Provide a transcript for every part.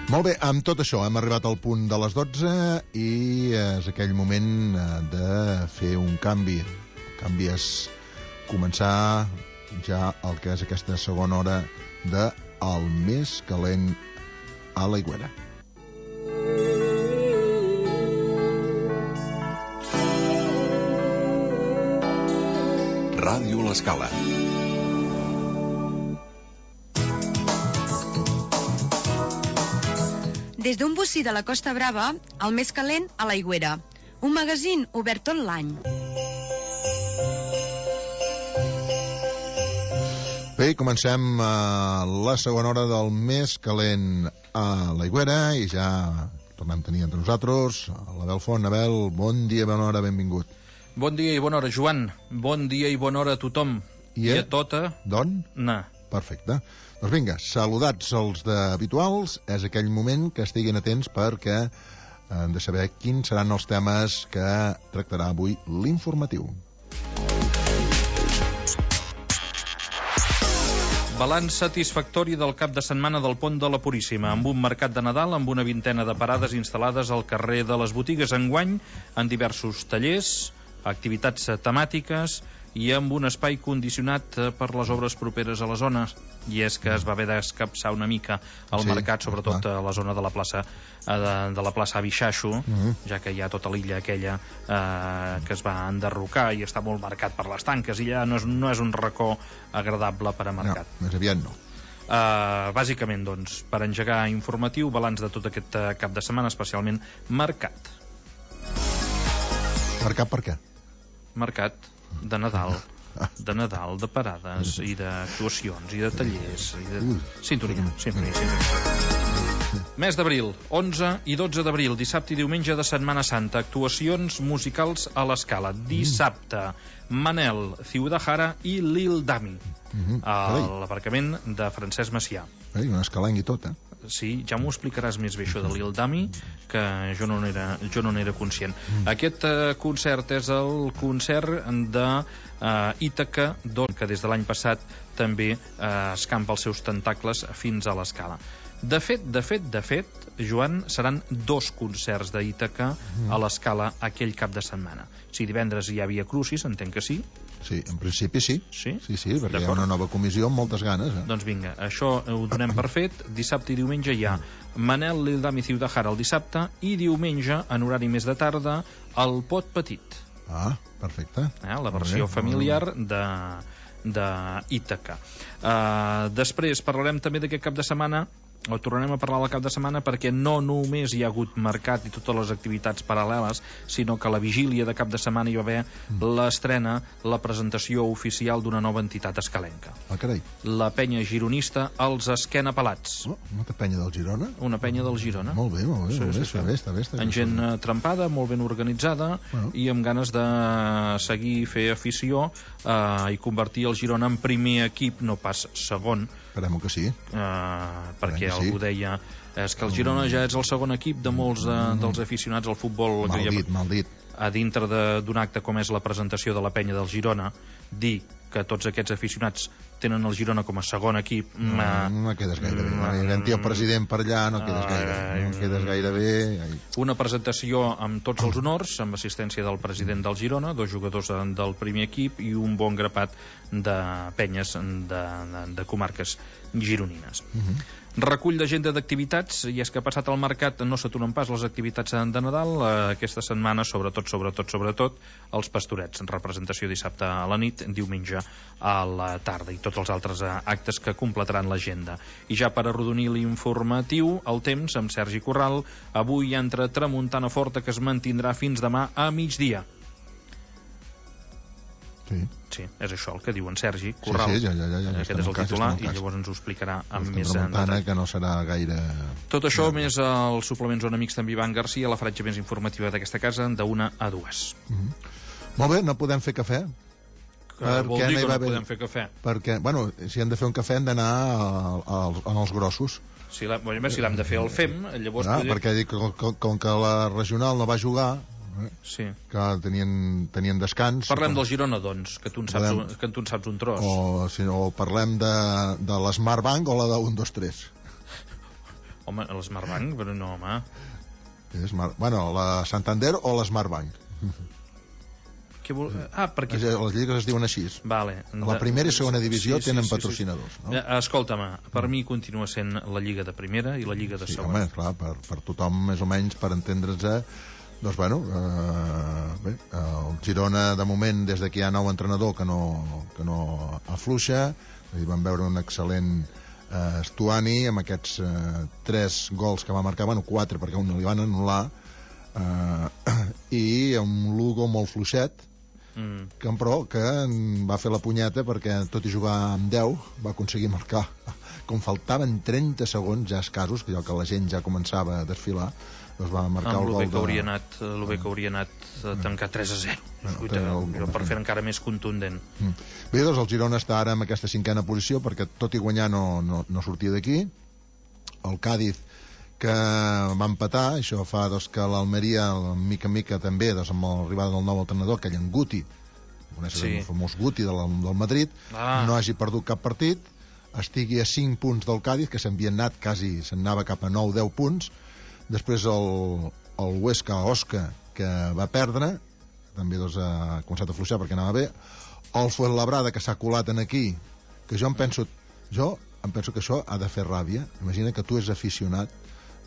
Molt bé, amb tot això hem arribat al punt de les 12 i és aquell moment de fer un canvi. El canvi és començar ja el que és aquesta segona hora de El més calent a l'Aigüera. Ràdio L'Escala. Des d'un bocí de la Costa Brava, el més calent a l'Aigüera. Un magazín obert tot l'any. Bé, comencem la segona hora del més calent a l'Aigüera i ja tornem a tenir entre nosaltres l'Abel Font. Abel, bon dia, bona hora, benvingut. Bon dia i bona hora, Joan. Bon dia i bona hora a tothom. I a tota... Dona? Perfecte. Doncs vinga, saludats els d'habituals, és aquell moment que estiguin atents perquè hem de saber quins seran els temes que tractarà avui l'informatiu. Balanç satisfactori del cap de setmana del Pont de la Puríssima, amb un mercat de Nadal amb una vintena de parades instal·lades al carrer de les botigues enguany, en diversos tallers, activitats temàtiques i amb un espai condicionat per les obres properes a la zona. I és que es va haver d'escapçar una mica el mercat, sobretot a la zona de la plaça Abixaixo, ja que hi ha tota l'illa aquella que es va enderrocar i està molt marcat per les tanques, i ja no és un racó agradable per a mercat. No, més aviat no. Bàsicament, doncs, per engegar informatiu, balanç de tot aquest cap de setmana, especialment mercat. Mercat per què? Mercat de Nadal, de parades i d'actuacions i de tallers i de... Sintonia. Mes d'abril, 11 i 12 d'abril, dissabte i diumenge de Setmana Santa, actuacions musicals a l'Escala. Dissabte, Manel, Ciudad i Lil Dami, a l'aparcament de Francesc Macià. Un escalenc i tot, Sí, ja m'ho explicaràs més bé, això de Lil Dami, que jo no n'era conscient. Aquest concert és el concert de Ítaca, que des de l'any passat també escampa els seus tentacles fins a l'Escala. De fet, Joan, seran 2 concerts d'Ítaca a l'Escala aquell cap de setmana. Si divendres hi havia Crucis, entenc que sí. Sí, en principi sí. Sí, perquè hi ha una nova comissió amb moltes ganes. Doncs vinga, això ho donem per fet. Dissabte i diumenge hi ha Manel, Lil Dami i Ciudad el dissabte, i diumenge, en horari més de tarda, el Pot Petit. Perfecte. La versió familiar d'Ítaca. Després parlarem també d'aquest cap de setmana, o tornarem a parlar del cap de setmana, perquè no només hi ha hagut mercat i totes les activitats paral·leles, sinó que a la vigília de cap de setmana hi va haver l'estrena, la presentació oficial d'una nova entitat escalenca. Carai. La penya gironista Els Esquena Pelats. Una penya del Girona? Una penya del Girona. Molt bé. Està bé. En gent trempada, molt ben organitzada, i amb ganes de seguir, fer afició i convertir el Girona en primer equip, no pas segon. Esperem que sí. Perquè algú deia és que el Girona ja és el segon equip de molts dels aficionats al futbol. Mal dit. A dintre d'un acte com és la presentació de la penya del Girona, dir que tots aquests aficionats tenen el Girona com a segon equip... No quedes gaire bé. Havent-hi el president per allà no quedes gaire bé. Una presentació amb tots els honors, amb assistència del president del Girona, 2 jugadors del primer equip i un bon grapat de penyes de comarques gironines. Recull d'agenda d'activitats, i és que passat el mercat no s'aturen pas les activitats de Nadal. Aquesta setmana, sobretot, els pastorets. Representació dissabte a la nit, diumenge a la tarda, i tots els altres actes que completaran l'agenda. I ja per arrodonir l'informatiu, el temps amb Sergi Corral, avui entre tramuntana forta que es mantindrà fins demà a migdia. Sí, és això el que diu en Sergi Corral. Ja. Aquest és el titular, i llavors ens ho explicarà amb més detall. Que no serà gaire... Tot això, més els suplements Zona Mixta amb Ivan Garcia, la franja més informativa d'aquesta casa, de 1 a 2. Molt bé, no podem fer cafè. Vol dir que no podem fer cafè? Perquè, si hem de fer un cafè hem d'anar als grossos. Si l'hem de fer el fem, llavors... Perquè com que la regional no va jugar... Sí. Que tenien descans. Parlem del Girona, doncs, que tu en saps un tros. O parlem de l'Smartbank o la de 1, 2, 3. Home, l'Smartbank, però no, home. Bueno, la Santander o l'Smartbank. Perquè... Les lligues es diuen així. Vale. La primera i segona divisió tenen patrocinadors. No? Escolta-me, per mi continua sent la lliga de primera i la lliga de segona. Home, clar, per tothom, més o menys, per entendre's, doncs, bueno, bé, el Girona, de moment, des que hi ha nou entrenador que no afluixa, vam veure un excel·lent Stuani amb aquests 3 gols que va marcar, bueno, 4 perquè un li van anul·lar, i un Lugo molt fluixet, que va fer la punyeta perquè tot i jugar amb 10 va aconseguir marcar com faltaven 30 segons ja escassos, que la gent ja començava a desfilar, doncs va marcar el gol el bé que hauria anat a tancar 3-0 per fer encara més contundent. Bé, doncs el Girona està ara en aquesta 5a posició perquè tot i guanyar no sortia d'aquí. El Cádiz, que va empatar, això fa que l'Almeria mica en mica també, amb l'arribada del nou entrenador, aquell en Guti, el famós Guti del Madrid, no hagi perdut cap partit, estigui a 5 punts del Cádiz, que s'havien anat quasi, se'n anava cap a 9-10 punts. Després el Huesca Osca, que va perdre, també ha començat a fluixar perquè anava bé. El Fuenlabrada, que s'ha colat en aquí, que jo em penso que això ha de fer ràbia. Imagina que tu ets aficionat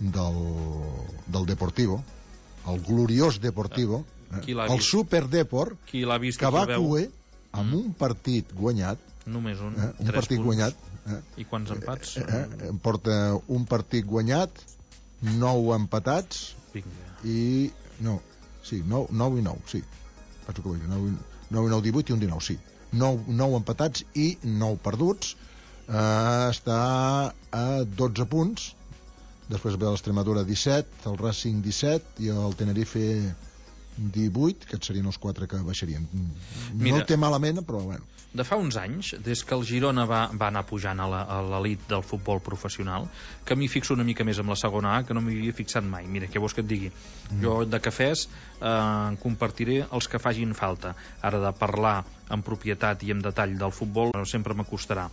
del Deportivo, el gloriós Deportivo, el Super Depor, que va cuer amb un partit guanyat, només un partit guanyat, i quants empats? Porta un partit guanyat, 9 empatats i 9 i 9, sí, penso que 9 i 9, 18 i un 19, sí, 9 empatats i 9 perduts. Està a 12 punts. Després ve l'Extremadura 17, el Racing 17 i el Tenerife 18, que serien els 4 que baixarien. No té malament, però bueno. De fa uns anys, des que el Girona va anar pujant a l'elit del futbol professional, que m'hi fixo una mica més amb la segona A, que no m'hi havia fixat mai. Mira, què vols que et digui? Jo de cafès compartiré els que fagin falta. Ara, de parlar en propietat i en detall del futbol sempre m'acostarà.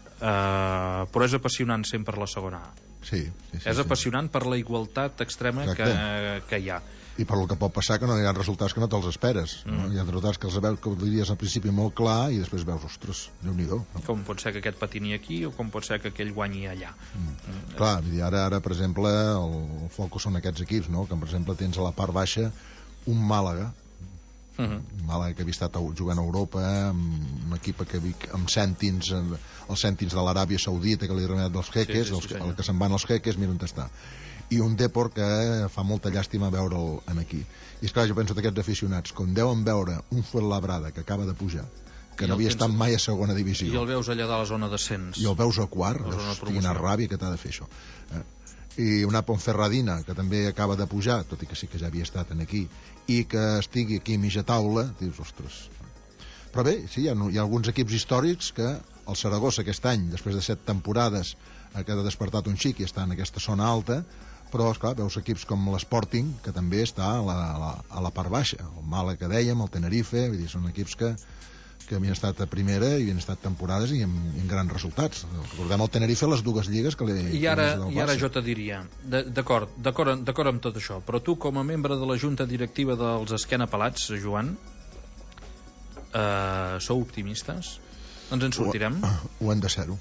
Però és apassionant sempre la segona A. Sí, és apassionant per la igualtat extrema que hi ha. I per el que pot passar que no hi ha resultats que no te'ls esperes. No? Hi ha resultats que els veus, que ho diries al principi molt clar, i després veus, ostres, Déu-n'hi-do. No? Com pot ser que aquest patini aquí o com pot ser que aquell guanyi allà. Clar, ara, per exemple, el focus són aquests equips, no? Que per exemple tens a la part baixa un Màlaga, Màlaga que havia estat jugant a Europa, amb un equip amb cèntims, els cèntims de l'Aràbia Saudita, que li ha remet dels jeques, el que se'n van els jeques, mira on està. I un Depor que fa molta llàstima veure'l en aquí. I esclar, jo penso d'aquests aficionats, com deuen veure un Fuenlabrada que acaba de pujar, que no havia estat mai a segona divisió, i el veus allà de la zona d'ascens, i el veus a quart, quina ràbia que t'ha de fer això. I una Ponferradina que també acaba de pujar, tot i que sí que ja havia estat en aquí, i que estigui aquí a mitja taula, dius, ostres. Però bé, sí, hi ha alguns equips històrics que el Saragossa aquest any, després de 7 temporades, ha despertat un xic i està en aquesta zona alta, però esclar, veus equips com l'Sporting, que també està a la part baixa, el Màlaga que dèiem, el Tenerife, vull dir, són equips que havien estat a primera i havien estat temporades i amb grans resultats. Recordem el Tenerife, les dues lligues que I ara jo te diria, d'acord amb tot això, però tu com a membre de la junta directiva dels Esquena Pelats, Joan, sou optimistes? Ens en sortirem? Ho hem de ser-ho.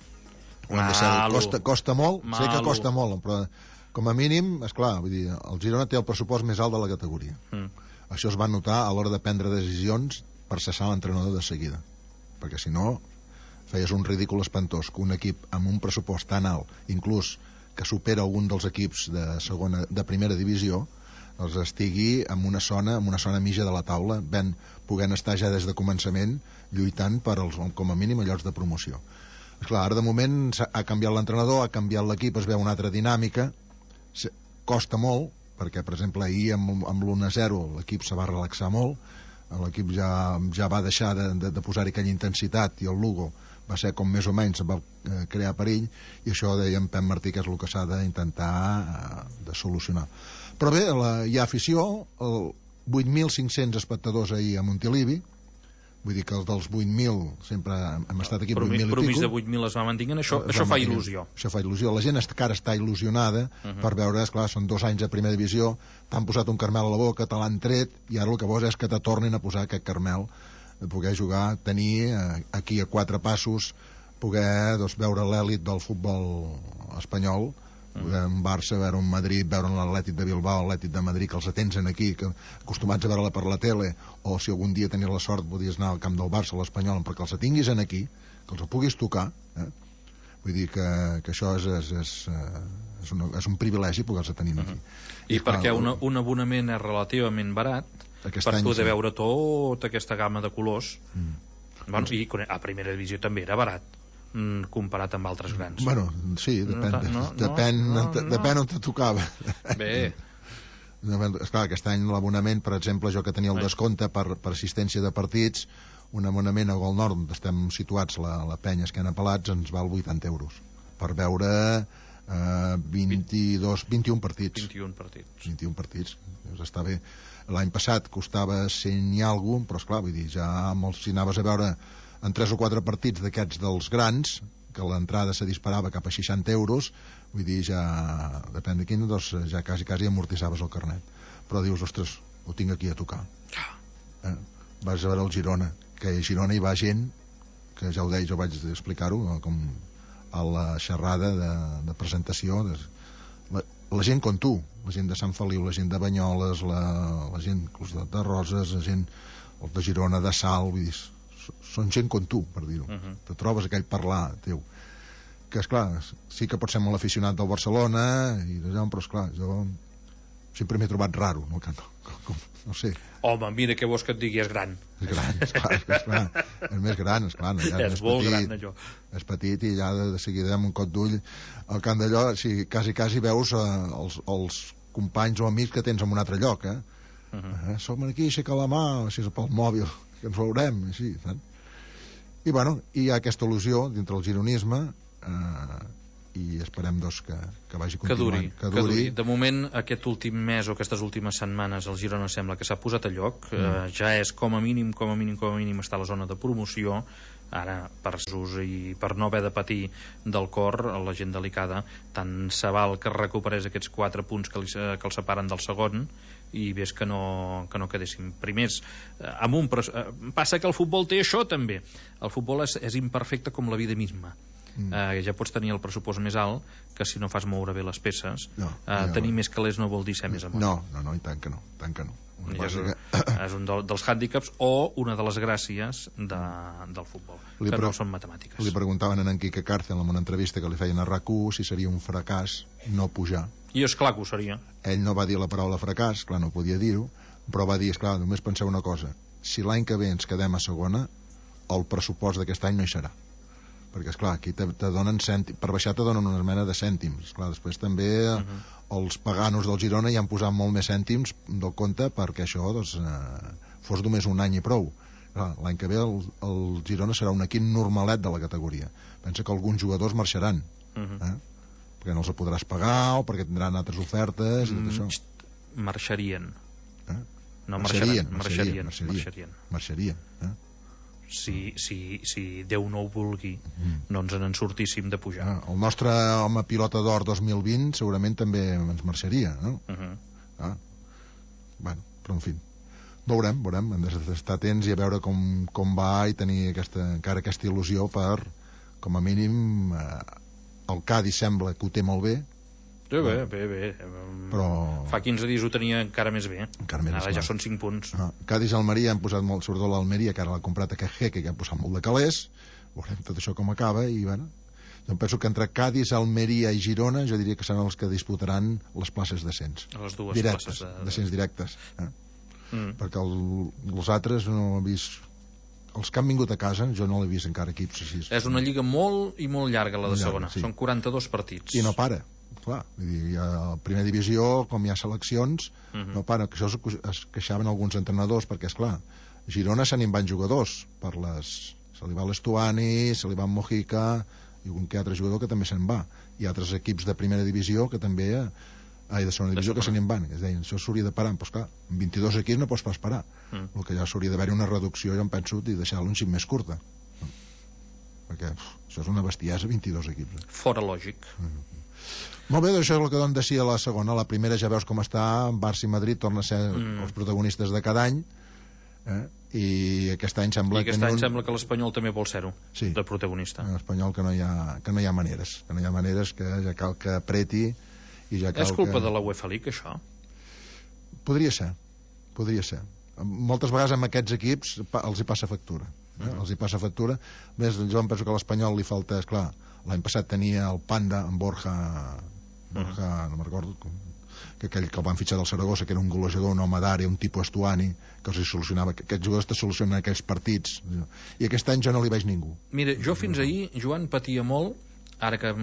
Costa molt, sé que costa molt, però com a mínim, esclar, vull dir, el Girona té el pressupost més alt de la categoria. Això es va notar a l'hora de prendre decisions per cessar l'entrenador de seguida, perquè si no feies un ridícul espantós que un equip amb un pressupost tan alt, inclús que supera algun dels equips de primera divisió, doncs estigui en una zona mitja de la taula, podent estar ja des de començament lluitant per com a mínim a llocs de promoció. Esclar, ara de moment ha canviat l'entrenador, ha canviat l'equip, es veu una altra dinàmica, costa molt, perquè per exemple ahir amb l'1-0 l'equip se va relaxar molt, l'equip ja va deixar de posar-hi aquella intensitat, i el Lugo va ser com més o menys va crear perill, i això deia en Pep Martí que és el que s'ha d'intentar de solucionar. Però bé, hi ha afició, 8.500 espectadors ahir a Montilivi, Vull dir que els dels 8.000 sempre hem estat aquí 8.000 i pico. Promís de 8.000 es va mantenint, això fa il·lusió. Això fa il·lusió. La gent encara està il·lusionada per veure, esclar, són 2 anys de primera divisió, t'han posat un carmel a la boca, te l'han tret, i ara el que vols és que te tornin a posar aquest carmel, de poder jugar, tenir aquí a 4 passos, poder veure l'èlit del futbol espanyol, veure un Barça, veure un Madrid, veure l'Atlètic de Bilbao, l'Atlètic de Madrid, que els atens aquí, que acostumats a veure-la per la tele, o si algun dia tenies la sort podies anar al camp del Barça, l'Espanyol, perquè els tinguis aquí, que els puguis tocar, vull dir que això és un privilegi poder-se tenir aquí. I perquè un abonament és relativament barat per poder veure tota aquesta gamma de colors. I a primera divisió també era barat comparat amb altres grans. Bueno, sí, depèn on te tocava. Bé. Esclar, aquest any l'abonament, per exemple, jo que tenia el descompte per assistència de partits, un abonament a Gol Nord, on estem situats, la penya Esquena Pelats, ens val 80 euros per veure 21 partits. 21 partits. Està bé. L'any passat costava 100 i alguna cosa, però esclar, vull dir, ja si anaves a veure en 3 o 4 partits d'aquests dels grans, que l'entrada se disparava cap a 60 euros, vull dir, ja depèn de quin, doncs ja quasi amortissaves el carnet. Però dius, ostres, ho tinc aquí a tocar. Vas a veure el Girona, que a Girona hi va gent, que ja ho deia, jo vaig explicar-ho, com a la xerrada de presentació, la gent com tu, la gent de Sant Feliu, la gent de Banyoles, la gent de Roses, la gent de Girona, de Salt, vull dir, són gent com tu, per dir-ho. Te trobes aquell parlar teu, que esclar, sí que pot ser molt aficionat del Barcelona i d'allò, però esclar, jo sempre m'he trobat raro, no sé. Home, mira que vols que et digui és gran. És gran, esclar, és més gran, esclar, és molt gran, allò. És petit i ja de seguida amb un cot d'ull al camp d'allò, quasi veus els companys o amics que tens en un altre lloc, som aquí, aixeca la mà, així pel mòbil, que ens veurem, així, saps? I bueno, hi ha aquesta il·lusió dintre el gironisme, i esperem doncs que vagi continuant, que duri. De moment, aquest últim mes o aquestes últimes setmanes el Girona sembla que s'ha posat a lloc, ja és com a mínim està a la zona de promoció. Ara, per sus i per no haver de patir del cor, la gent delicada, tant se val que recuperés aquests 4 punts que el separen del segon i ves que no quedessin primers. Passa que el futbol té això també, el futbol és imperfecte com la vida misma. Ja pots tenir el pressupost més alt, que si no fas moure bé les peces, tenir més calés no vol dir ser més amunt. No, i tant que no. És un dels hàndicaps o una de les gràcies del futbol, que no són matemàtiques. Li preguntaven a en Quique Cárcel en una entrevista que li feien a RAC1 si seria un fracàs no pujar. I esclar que ho seria. Ell no va dir la paraula fracàs, clar, no podia dir-ho, però va dir, esclar, només penseu una cosa, si l'any que ve ens quedem a segona, el pressupost d'aquest any no hi serà, perquè esclar, aquí te donen cèntims, per baixar te donen una mena de cèntims, esclar, després també els paganos del Girona hi han posat molt més cèntims del compte perquè això doncs, fos només un any i prou. L'any que ve el Girona serà un equip normalet de la categoria. Pensa que alguns jugadors marxaran, perquè no els podràs pagar o perquè tindran altres ofertes i tot això. Marxarien. No marxarien. Si Déu no ho vulgui, no ens en sortíssim de pujar. El nostre home pilota d'or 2020 segurament també ens marxaria, no? Bueno, però en fi, veurem, hem d'estar atents i a veure com va i tenir encara aquesta il·lusió per, com a mínim, el Cádiz sembla que ho té molt bé. Bé. Però... Fa 15 dies ho tenia encara més bé. Ara ja són 5 punts. Cádiz i Almeria han posat molt, sobretot l'Almeria, que ara l'ha comprat aquest Jeque, que han posat molt de calés. Veurem tot això com acaba i bueno, jo penso que entre Cádiz, Almeria i Girona jo diria que seran els que disputaran les places d'ascens. Les dues directes, places d'ascens directes. Perquè els altres no he vist... Els que han vingut a casa jo no l'he vist encara equips així. És una lliga molt i molt llarga la de segona, sí. Són 42 partits. I no para. Clar, vull dir, a la primera divisió, com hi ha seleccions, no para, que això es queixaven alguns entrenadors, perquè, esclar, Girona se n'hi van jugadors, se li va l'Estuani, se li va Mojica, i algun que altre jugador que també se'n va, i altres equips de primera divisió que també de segona divisió, que se n'hi van, es deien, això s'hauria de parar, doncs clar, amb 22 equips no pots pas parar, el que ja s'hauria d'haver una reducció, jo em penso, i deixar-lo un xic més curta, perquè això és una bestiesa, 22 equips. Fora lògic. Molt bé, això és el que donen de si a la segona. La primera ja veus com està, Barça i Madrid torna a ser els protagonistes de cada any, i aquest any sembla sembla que l'Espanyol també vol ser-ho, sí, de protagonista. L'Espanyol que no hi ha maneres, que ja cal que apreti i ja cal. És culpa de la UEFA League, això? Podria ser. Moltes vegades amb aquests equips els hi passa factura. Els hi passa factura. Més, jo em penso que a l'Espanyol li falta, esclar, l'any passat tenia el Panda amb Borja, no me'n recordo, que aquell que el van fitxar del Saragossa, que era un golejador, un home d'àrea, un tipus Estuani, que els hi solucionava, que aquests jugadors te solucionen aquells partits, i aquest any jo no li veig ningú. Mira, jo fins ahir, Joan, patia molt, ara que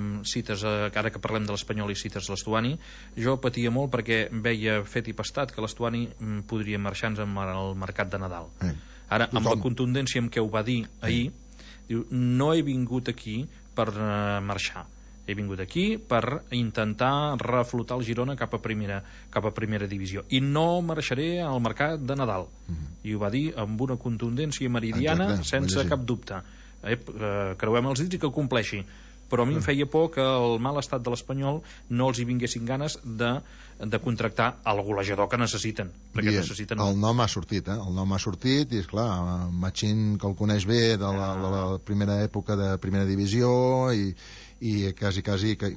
parlem de l'Espanyol i cites l'Estuani, jo patia molt perquè veia fet i pastat que l'Estuani podria marxar-nos al mercat de Nadal. Ara, amb la contundència amb què ho va dir ahir, diu, no he vingut aquí per marxar, he vingut aquí per intentar reflotar el Girona cap a primera divisió, i no marxaré al mercat de Nadal. I ho va dir amb una contundència meridiana, sense cap dubte. Creuem els dits i que ho compleixi. Però a mi em feia por que el mal estat de l'Espanyol no els hi vinguessin ganes de contractar el golejador que necessiten, perquè necessiten... El nom ha sortit, el nom ha sortit, i esclar, Machín, que el coneix bé de la primera època de primera divisió, i quasi que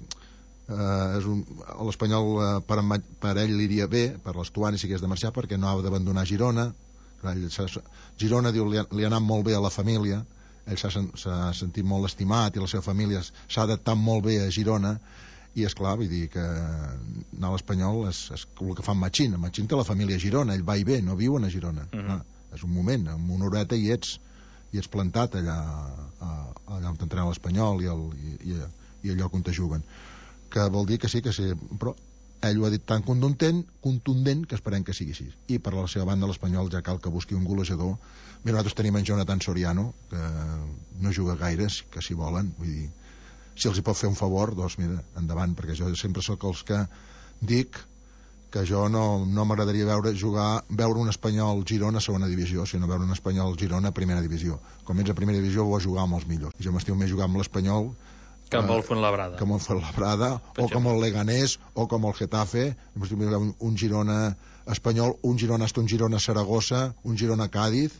l'Espanyol per ell li iria bé, per l'Estuani si hagués de marxar, perquè no ha d'abandonar Girona. Girona, diu, li ha anat molt bé a la família, ell s'ha sentit molt estimat, i la seva família s'ha adaptat molt bé a Girona, i és clar, vull dir que anar a l'Espanyol és el que fa en Machín. Machín té la família a Girona, ell va i ve, no viuen a Girona. És un moment, amb una horeta i ets plantat allà on t'entrena l'Espanyol i allò on te juguen, que vol dir que sí, però ell ho ha dit tan contundent que esperem que sigui així. I per la seva banda l'Espanyol ja cal que busqui un golejador. Mira, nosaltres tenim en Jonathan Soriano, que no juga gaire, que si volen, vull dir, si els hi pot fer un favor, doncs mira, endavant, perquè jo sempre sóc els que dic que jo no m'agradaria veure un Espanyol Girona a segona divisió, sinó veure un Espanyol Girona a primera divisió. Com ets a primera divisió, vols jugar amb els millors. I jo m'estiu més jugar amb l'Espanyol que amb el Fuenlabrada, o com el Leganés, o com el Getafe. Un Girona Espanyol, un Girona Aston, un Girona Saragossa, un Girona Cádiz,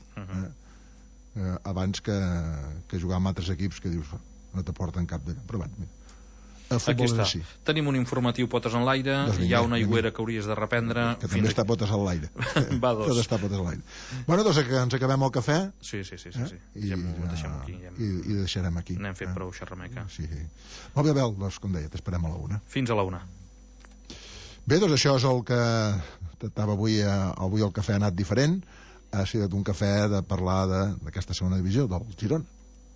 abans que jugar amb altres equips que dius no t'aporten cap d'allò. Però bueno, aquí està. Tenim un informatiu Potes en l'aire, hi ha una aigüera que hauries de reprendre, que també està potes en l'aire. Tot està potes en l'aire. Bueno, doncs ens acabem el cafè. Sí. Ja ho deixem aquí. I deixarem aquí. N'hem fet prou xerrameca. Sí. Molt bé, Abel, doncs com deia, t'esperem a la 1. Fins a la 1. Bé, doncs això és el que tractava avui el cafè ha anat diferent. Ha sigut un cafè de parlar d'aquesta segona divisió del Girona.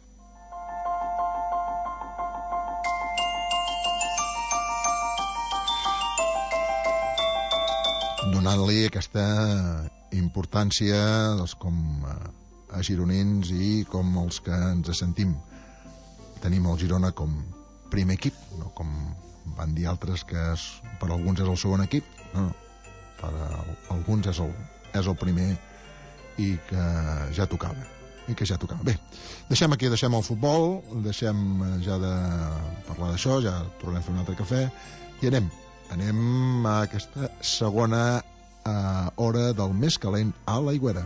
Donant-li aquesta importància com a gironins i com els que ens sentim. Tenim el Girona com primer equip, no com van dir altres que per alguns és el segon equip. No. Per alguns és el primer i que ja tocava. Bé, deixem el futbol, deixem ja de parlar d'això, ja tornem a fer un altre cafè i anem a aquesta segona hora del més calent a l'Aigüera.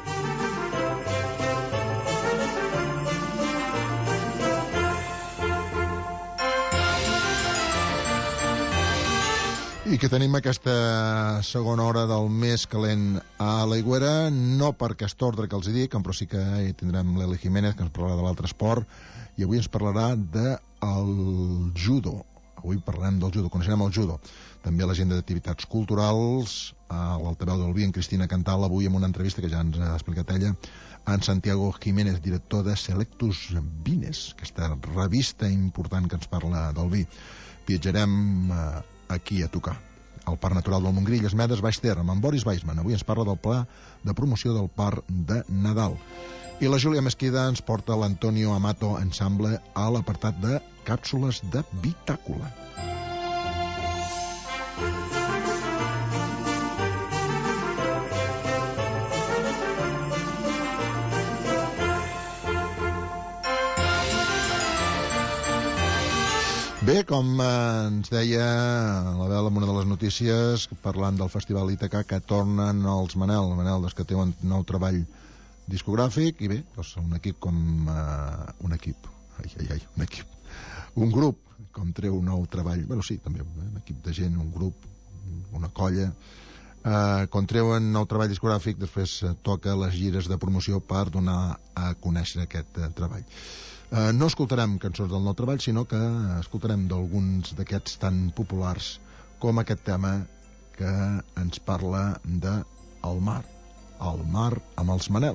I que tenim aquesta segona hora del més calent a l'Aigüera, no per aquest ordre que els dic, però sí que hi tindrem l'Eli Jiménez, que ens parlarà de l'altre esport, i avui ens parlarà del judo. Avui parlarem del judo, coneixerem el judo. També l'agenda d'activitats culturals, a l'altaveu del vi, en Cristina Cantal, avui amb una entrevista que ja ens ha explicat ella, en Santiago Jiménez, director de Selectus Vines, aquesta revista important que ens parla del vi. Viatjarem aquí a tocar, al Parc Natural del Montgrí, Illes Medes, Baix Ter, amb en Boris Weissman. Avui ens parla del pla de promoció del Parc de Nadal. I la Júlia Mesquida ens porta l'Antonio Amato Ensemble a l'apartat de càpsules de bitàcola. Bé, com ens deia l'Abel en una de les notícies, parlant del Festival Ítaca, que tornen els Manel, des que té un nou treball discogràfic, i bé, doncs un equip com... un grup, com treu un nou treball, bueno, sí, també, un equip de gent, un grup, una colla, quan treuen nou treball discogràfic, després toca les gires de promoció per donar a conèixer aquest treball. No escoltarem cançons del nou treball, sinó que escoltarem d'alguns d'aquests tan populars com aquest tema que ens parla de el mar amb els Manel.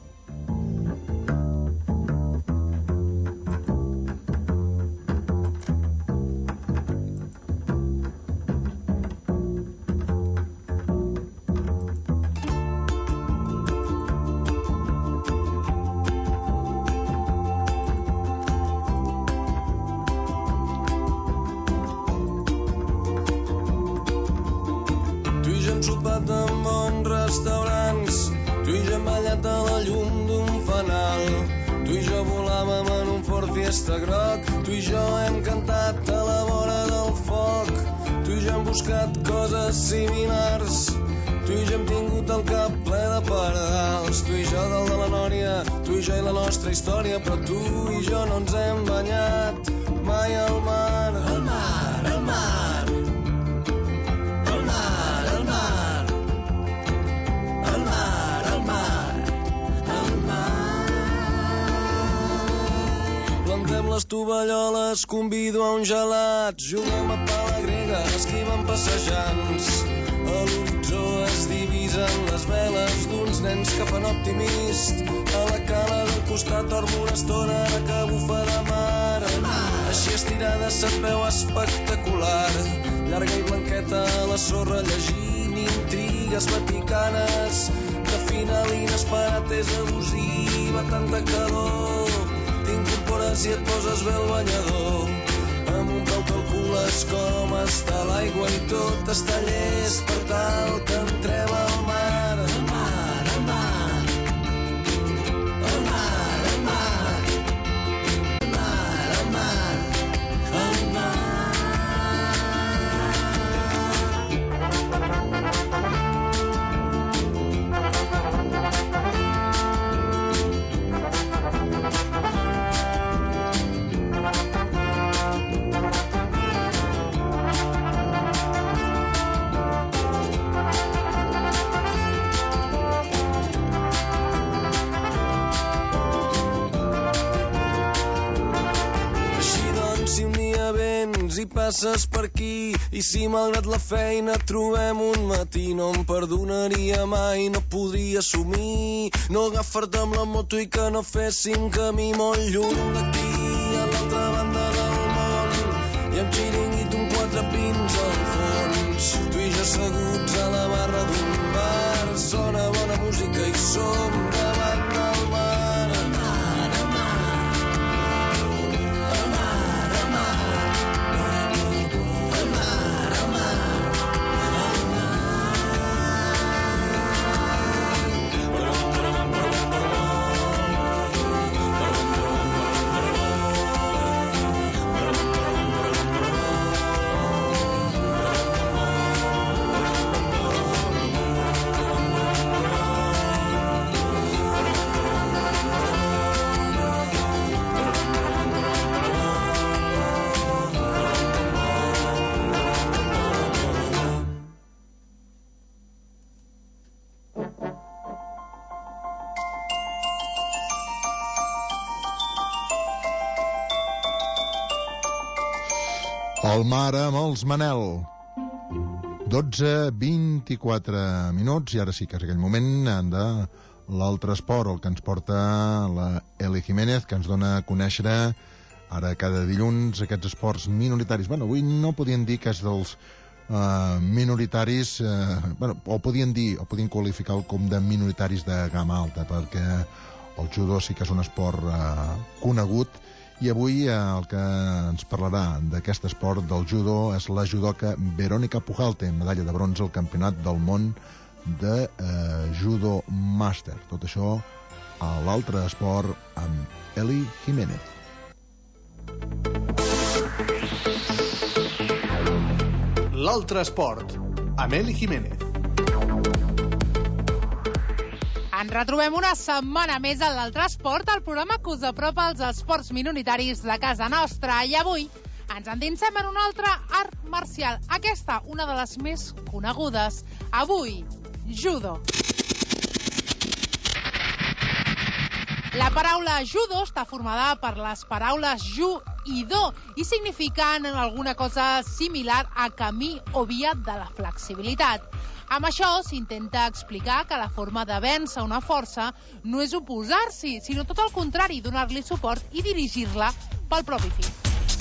Groc. Tu i jo hem cantat a la vora del foc, tu i jo hem buscat coses similars, tu i jo hem tingut el cap ple de pardals, tu i jo dalt de la Nòria, tu i jo i la nostra història, però tu i jo no ens hem banyat mai al mar. El mar, el mar, el mar, el mar, el mar, el mar, el mar. Plantem les tovalloles, convido a un gelat, juguem a pala grega, esquivem passejants. A l'horitzó es divisen les veles d'uns nens que fan optimist. A la cala del costat dormo una estona que bufa de mar. Així estirada se't veu espectacular, llarga i blanqueta a la sorra llegint intrigues vaticanes. De final inesperat és abusiva, tanta calor. T'incorpores i et poses bé el banyador. Amb un peu calcules com està l'aigua i tot està llest per tal que entrem al mar. El mar, el mar, el mar, el mar, el mar, el mar, el mar. I passes per aquí, i si malgrat la feina trobem un matí, no em perdonaria mai, no podria assumir no agafar-te amb la moto i que no féssim camí molt lluny d'aquí, a l'altra banda del món, i amb xiringuit un 4 pins al fons, tu i jo asseguts a la barra d'un bar, sona bona música i som davant del mar. El mar, el mar, el mar, el mar, El mar amb els Manel. 12:24 minuts, i ara sí que és aquell moment de l'altre esport, el que ens porta la Eli Jiménez, que ens dona a conèixer ara cada dilluns aquests esports minoritaris. Bueno, avui no podien dir que és dels minoritaris, o podien qualificar-lo com de minoritaris de gamma alta, perquè el judo sí que és un esport conegut I avui el que ens parlarà d'aquest esport del judo és la judoka Verónica Pujalte, medalla de bronze al Campionat del Món de Judo Màster. Tot això a l'altre esport amb Eli Jiménez. L'altre esport, amb Eli Jiménez. Ens retrobem una setmana més a l'Altre Esport, el programa que us apropa als esports minoritaris de casa nostra. I avui ens endinsem en un altre art marcial. Aquesta, una de les més conegudes. Avui, judo. La paraula judo està formada per les paraules ju i do i signifiquen alguna cosa similar a camí o via de la flexibilitat. Amb això s'intenta explicar que la forma de vèncer una força no és oposar-s'hi, sinó tot el contrari, donar-li suport i dirigir-la pel propi fi.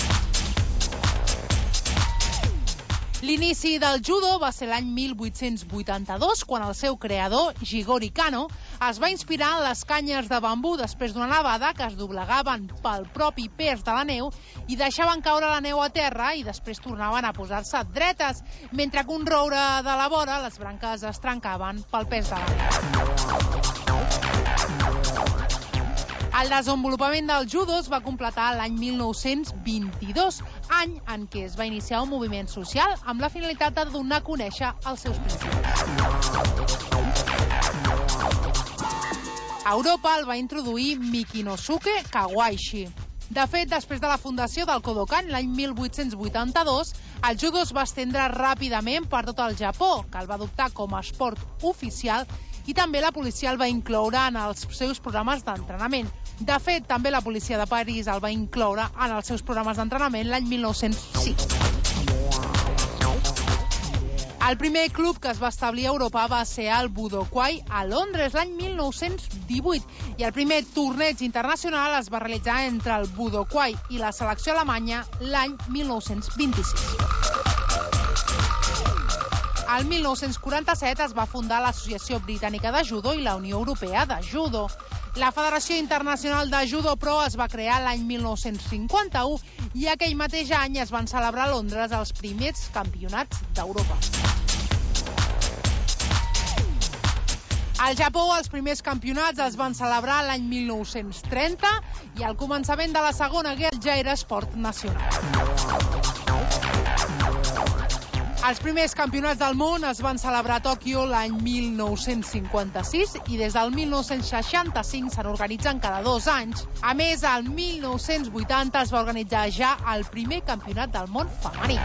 L'inici del judo va ser l'any 1882, quan el seu creador, Jigoro Kano, es va inspirar en les canyes de bambú després d'una nevada que es doblegaven pel propi pes de la neu i deixaven caure la neu a terra i després tornaven a posar-se dretes, mentre que un roure de la vora les branques es trencaven pel pes de la neu. El desenvolupament del judo es va completar l'any 1922, any en què es va iniciar un moviment social amb la finalitat de donar a conèixer els seus principis. A Europa el va introduir Mikinosuke Kawaishi. De fet, després de la fundació del Kodokan l'any 1882, el judo es va estendre ràpidament per tot el Japó, que el va adoptar com a esport oficial, i també la policia el va incloure en els seus programes d'entrenament. De fet, també la policia de París el va incloure en els seus programes d'entrenament l'any 1906. El primer club que es va establir a Europa va ser el Budokwai a Londres l'any 1918 i el primer torneig internacional es va realitzar entre el Budokwai i la selecció alemanya l'any 1926. El 1947 es va fundar l'Associació Britànica de Judo i la Unió Europea de Judo. La Federació Internacional de Judo Pro es va crear l'any 1951 i aquell mateix any es van celebrar a Londres els primers campionats d'Europa. Al Japó, els primers campionats es van celebrar l'any 1930 i al començament de la Segona Guerra ja era esport nacional. Els primers campionats del món es van celebrar a Tòquio l'any 1956 i des del 1965 se n'organitzen cada 2 anys. A més, al 1980 es va organitzar ja el primer campionat del món femení.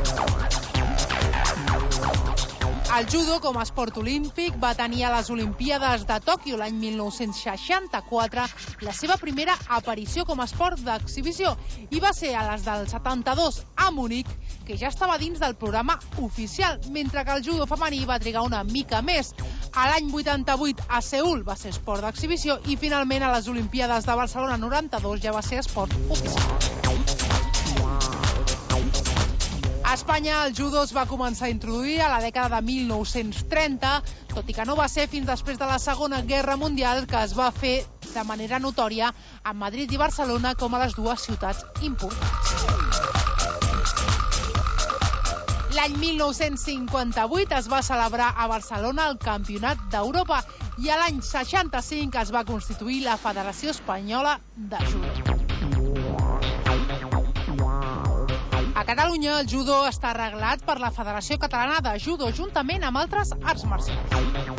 El judo, com a esport olímpic, va tenir a les Olimpíades de Tòquio l'any 1964 la seva primera aparició com a esport d'exhibició i va ser a les del 72 a Munic, que ja estava dins del programa oficial, mentre que el judo femení va trigar una mica més. A l'any 88 a Seül va ser esport d'exhibició i finalment a les Olimpíades de Barcelona 92 ja va ser esport oficial. A Espanya el judo es va començar a introduir a la dècada de 1930, tot i que no va ser fins després de la Segona Guerra Mundial que es va fer de manera notòria a Madrid i Barcelona com a les dues ciutats importants. L'any 1958 es va celebrar a Barcelona el Campionat d'Europa i a l'any 65 es va constituir la Federació Espanyola de Judo. A Catalunya, el judo està reglat per la Federació Catalana de Judo, juntament amb altres arts marcials.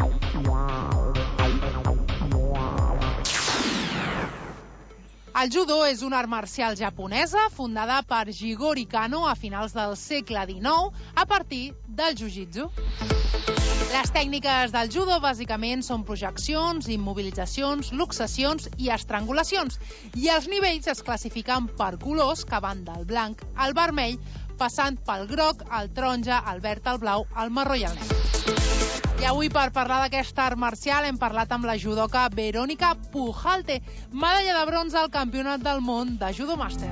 El judo és una art marcial japonesa fundada per Jigoro Kano a finals del segle XIX a partir del jiu-jitsu. Les tècniques del judo bàsicament són projeccions, immobilitzacions, luxacions i estrangulacions, i els nivells es classifiquen per colors que van del blanc al vermell, passant pel groc, el taronja, el verd, el blau, el marró i el negre. I avui, per parlar d'aquesta art marcial, hem parlat amb la judoka Verónica Pujalte, medalla de bronze al Campionat del Món de Judo Màster.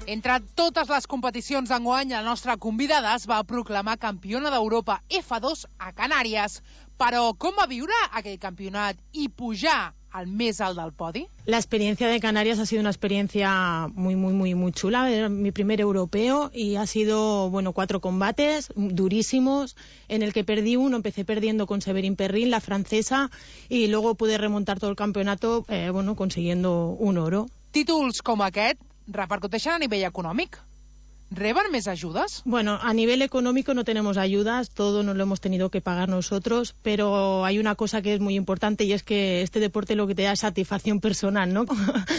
Entre totes les competicions d'enguany, la nostra convidada es va proclamar campiona d'Europa F2 a Canàries. Però com va viure aquell campionat i pujar al més alt del podi? La experiencia de Canarias ha sido una experiencia muy chula. Era mi primer europeo y ha sido, 4 combates durísimos, en el que perdí uno, empecé perdiendo con Séverine Perrin, la francesa, y luego pude remontar todo el campeonato, consiguiendo un oro. Títols com aquest repercuteixen a nivell econòmic? ¿Reben més ayudas? Bueno, a nivel económico no tenemos ayudas, todo nos lo hemos tenido que pagar nosotros, pero hay una cosa que es muy importante y es que este deporte lo que te da es satisfacción personal, ¿no?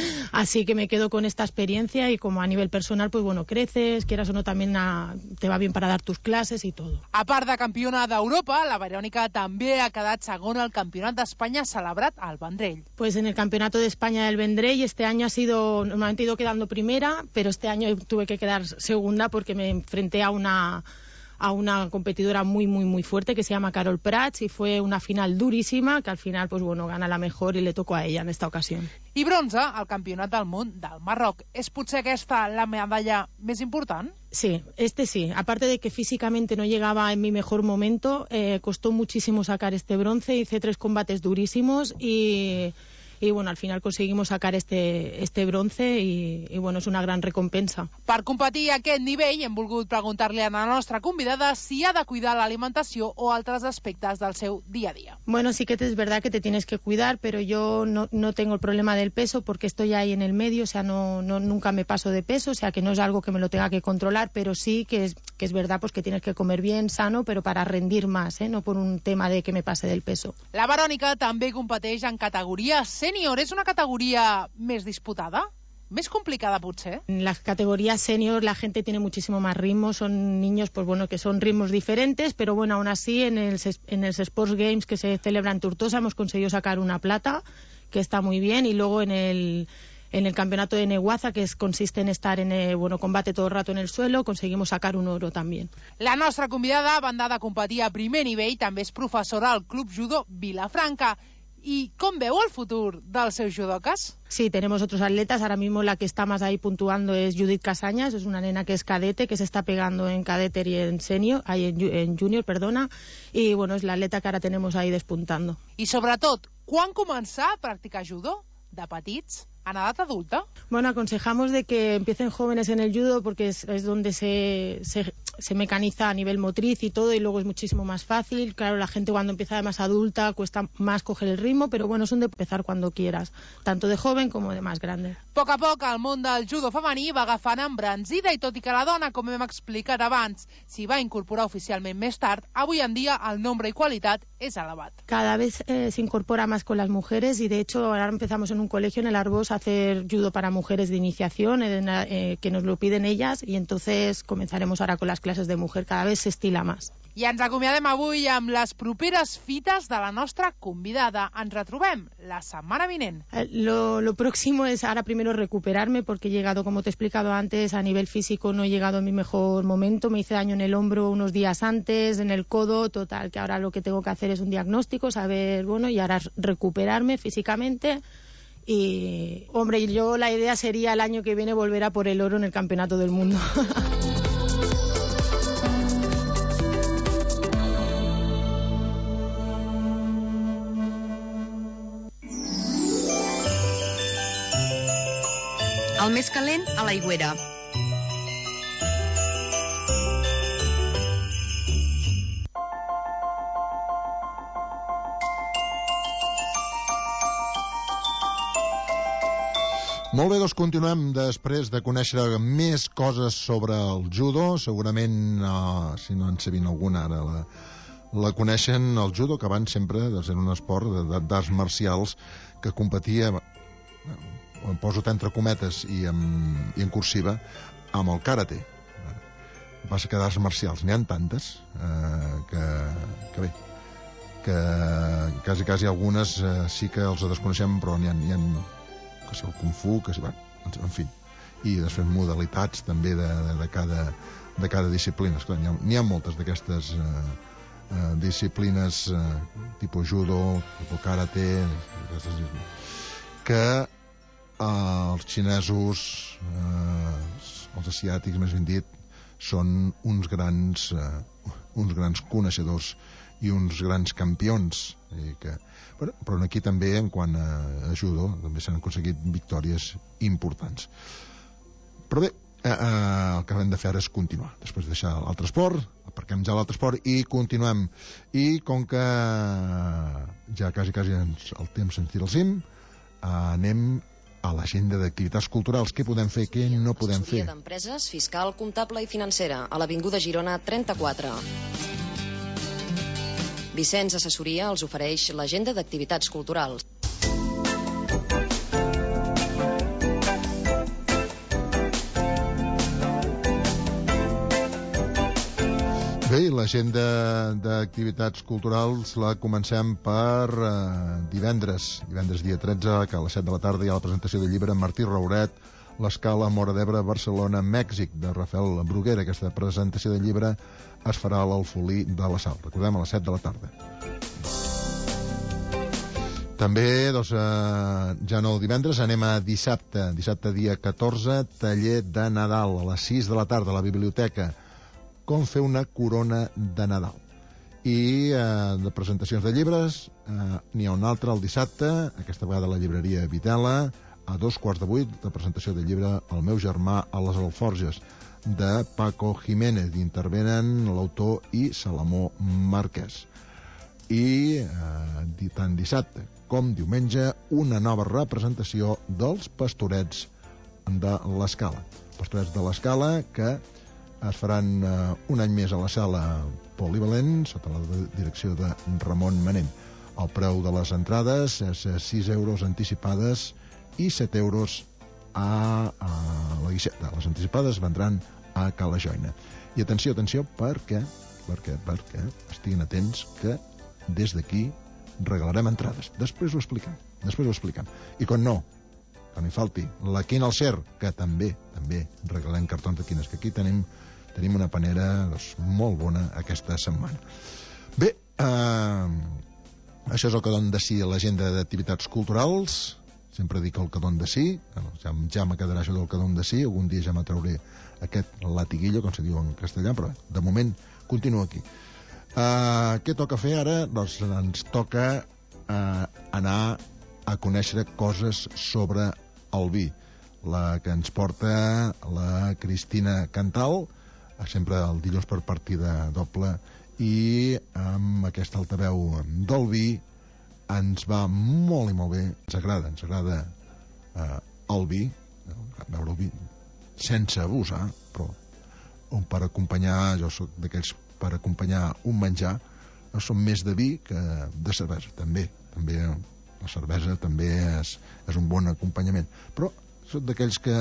Así que me quedo con esta experiencia y como a nivel personal, pues creces, quieras o no, también te va bien para dar tus clases y todo. A part de campiona d'Europa, la Verònica també ha quedat segona al Campionat d'Espanya celebrat al Vendrell. Pues en el Campeonato de España del Vendrell este año normalmente he ido quedando primera, pero este año tuve que quedar segunda porque me enfrenté a una competidora muy fuerte que se llama Carol Prats y fue una final durísima que al final gana la mejor y le tocó a ella en esta ocasión. I bronze al Campionat del Món del Marroc. És potser aquesta la medalla més important? Sí, sí. Aparte de que físicamente no llegaba en mi mejor momento, costó muchísimo sacar este bronce, hice 3 combates durísimos y al final conseguimos sacar este bronce y es una gran recompensa. Per competir a aquest nivell hem volgut preguntar-li a la nostra convidada si ha de cuidar l'alimentació o altres aspectes del seu dia a dia. Bueno, sí que es verdad que te tienes que cuidar, pero yo no tengo el problema del peso porque estoy ahí en el medio, o sea, nunca me paso de peso, o sea, que no es algo que me lo tenga que controlar, pero sí que es verdad pues que tienes que comer bien, sano, pero para rendir más, no por un tema de que me pase del peso. La Verònica també competeix en categoria sènior. És una categoría més disputada? ¿Més complicada potser? En la categoría senior la gente tiene muchísimo más ritmo, son niños que son ritmos diferentes, pero aún así en el Sports Games que se celebra en Tortosa hemos conseguido sacar una plata, que está muy bien, y luego en el campeonato de Neguaza, que consiste en estar en combate todo el rato en el suelo, conseguimos sacar un oro también. La nostra convidada, a banda de competir a primer nivell, també és professora al Club Judo Vilafranca. ¿Y cómo veo el futuro dels seus judocas? Sí, tenemos otros atletas. Ahora mismo la que está más ahí puntuando es Judith Casañas, es una nena que es cadete, que se está pegando en cadete y en senior, en junior, perdona, y es la atleta que ahora tenemos ahí despuntando. I sobretot, quan començar a practicar judo? De petits? ¿En edad adulta? Bueno, aconsejamos de que empiecen jóvenes en el judo porque es donde se mecaniza a nivel motriz y todo, y luego es muchísimo más fácil. Claro, la gente cuando empieza de más adulta cuesta más coger el ritmo, pero es un de empezar cuando quieras, tanto de joven como de más grande. A poc el món del judo femení va agafant embranzida, i tot i que la dona, com hem explicat abans, s'hi va incorporar oficialment més tard, avui en dia el nombre i qualitat és elevat. Cada vez se incorpora más con las mujeres y de hecho ahora empezamos en un colegio en el Arbós a hacer judo para mujeres de iniciación, que nos lo piden ellas, y entonces comenzaremos ahora con las clases de mujer, cada vez se estila más. I ens acomiadem avui amb les properes fites de la nostra convidada. Ens retrobem la setmana vinent. Lo próximo es ahora primero recuperarme, porque he llegado, como te he explicado antes, a nivel físico no he llegado en mi mejor momento. Me hice daño en el hombro unos días antes, en el codo, total, que ahora lo que tengo que hacer es un diagnóstico, saber, y ahora recuperarme físicamente. Y, yo la idea sería el año que viene volver a por el oro en el Campeonato del Mundo. El més calent, a l'aigüera. Molt bé, doncs continuem després de conèixer més coses sobre el judo. Segurament, si no en sabien alguna ara, la coneixen, el judo, que abans sempre era un esport d'arts marcials que competia, ho poso entre cometes i en cursiva, amb el karate. El que passa que d'arts marcials n'hi ha tantes que bé, que quasi algunes sí que els desconeixem, però n'hi ha que és el Kung Fu, en fi, i després modalitats també de cada disciplina. Esclar, n'hi ha moltes d'aquestes disciplines tipus judo, tipus karate, que els xinesos, els asiàtics, més ben dit, són uns grans coneixedors i uns grans campions. Però aquí també, en quant a judo, també s'han aconseguit victòries importants. Però bé, el que hem de fer és continuar. Després de deixar l'altre esport, aparquem ja l'altre esport i continuem. I com que ja quasi el temps ens tira al cim, anem a l'agenda d'activitats culturals. Què podem fer, què no podem fer? Assessoria d'empreses, fiscal, comptable i financera, a l'Avinguda Girona 34. Vicenç Assessoria els ofereix l'agenda d'activitats culturals. Bé, l'agenda d'activitats culturals la comencem per divendres dia 13, que a les 7 de la tarda hi ha la presentació del llibre Martí Rauret, l'Escala Móra d'Ebre, Barcelona, Mèxic, de Rafael Bruguera. Aquesta presentació del llibre es farà a l'Alfolí de la Sal. Recordem, a les 7 de la tarda. També, doncs, ja no divendres, anem a dissabte dia 14, taller de Nadal, a les 6 de la tarda, a la biblioteca. Com fer una corona de Nadal. I de presentacions de llibres n'hi ha un altre el dissabte, aquesta vegada a la llibreria Vitela, a 7:15, de presentació del llibre El meu germà a les Alforges, de Paco Jiménez. Intervenen l'autor i Salamó Márquez. I tant dissabte com diumenge, una nova representació dels Pastorets de l'Escala. Pastorets de l'Escala que es faran un any més a la sala Polivalent, sota la direcció de Ramon Manent. El preu de les entrades és 6 euros anticipades i 7 euros a la guixeta. Les anticipades vendran a Cala Joina. I atenció, perquè estiguin atents que des d'aquí regalarem entrades. Després ho expliquem. I quan no, que no hi falti, la Quina al Cer, que també regalem cartons de quines, que aquí tenim una panera molt bona aquesta setmana. Bé, això és el que dona de si a l'agenda d'activitats culturals. Sempre dic el que dona de si, ja me quedarà això del que dona de si, algun dia ja m'atrauré aquest latiguillo, com se diu en castellà, però de moment continuo aquí. Què toca fer ara? Doncs ens toca anar a conèixer coses sobre el vi. La que ens porta la Cristina Cantal, sempre el dilluns per partida doble, i amb aquesta altaveu del vi ens va molt i molt bé. Ens agrada el vi, beure el vi sense abusar, però per acompanyar, jo soc d'aquells per acompanyar un menjar, som més de vi que de cervesa. També la cervesa també és un bon acompanyament, però soc d'aquells que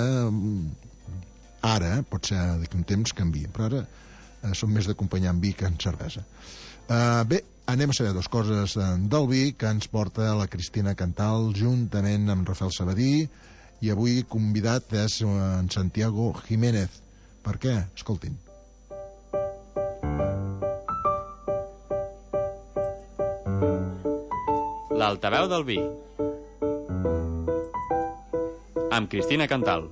ara, pot ser d'aquí un temps, canvia, però ara som més d'acompanyar amb vi que en cervesa. Bé, anem a saber dues coses del vi que ens porta la Cristina Cantal juntament amb Rafael Sabadí, i avui convidat és en Santiago Jiménez. Per què? Escoltin. L'altaveu del vi amb Cristina Cantal.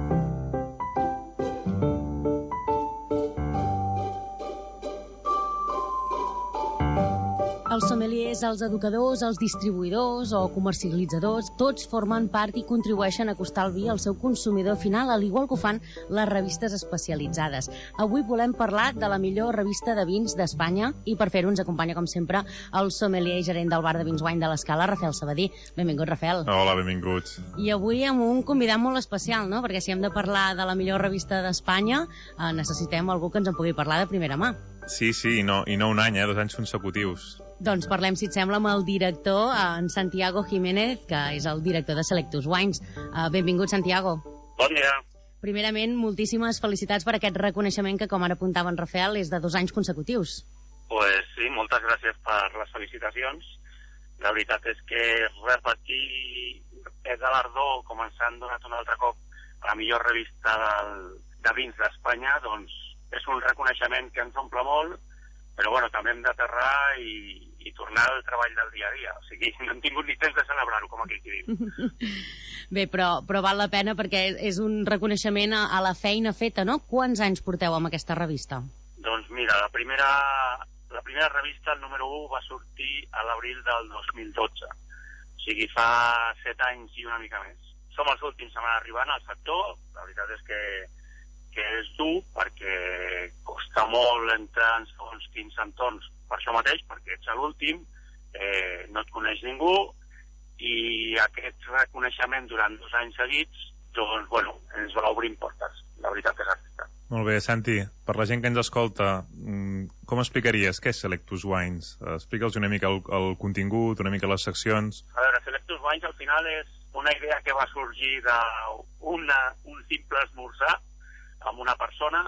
Els sommeliers, els educadors, els distribuïdors o comercialitzadors, tots formen part i contribueixen a acostar el vi al seu consumidor final, al igual que ho fan les revistes especialitzades. Avui volem parlar de la millor revista de vins d'Espanya i per fer-ho ens acompanya, com sempre, el sommelier i gerent del bar de vins Wine de l'Escala, Rafael Sabadí. Benvingut, Rafael. Hola, benvinguts. I avui amb un convidat molt especial, no? Perquè si hem de parlar de la millor revista d'Espanya, necessitem algú que ens en pugui parlar de primera mà. Sí, i no un any, 2 anys consecutius. Doncs parlem, si et sembla, amb el director, en Santiago Jiménez, que és el director de Selectus Wines. Benvingut, Santiago. Bon dia. Primerament, moltíssimes felicitats per aquest reconeixement que, com ara apuntava en Rafael, és de 2 anys consecutius. Pues sí, moltes gràcies per les felicitacions. La veritat és que repetir aquest galardó, com ens han donat un altre cop a la millor revista de vins d'Espanya, doncs és un reconeixement que ens omple molt, però bueno, també hem d'aterrar i i tornar al treball del dia a dia. O sigui, no hem tingut ni temps de celebrar-ho, com aquell que diu. Bé, però val la pena perquè és un reconeixement a la feina feta, no? Quants anys porteu amb aquesta revista? Doncs mira, la primera revista, el número 1, va sortir a l'abril del 2012. O sigui, fa 7 anys i una mica més. Som els últims a anar arribant al sector. La veritat és que és dur perquè costa molt entrar en segons quins entorns per això mateix, perquè ets l'últim, no et coneix ningú, i aquest reconeixement durant 2 anys seguits, doncs, bueno, ens va obrint portes. La veritat és aquesta. Molt bé, Santi, per la gent que ens escolta, com explicaries què és Selectus Wines? Explica'ls una mica el contingut, una mica les seccions. A veure, Selectus Wines al final és una idea que va sorgir d'un simple esmorzar amb una persona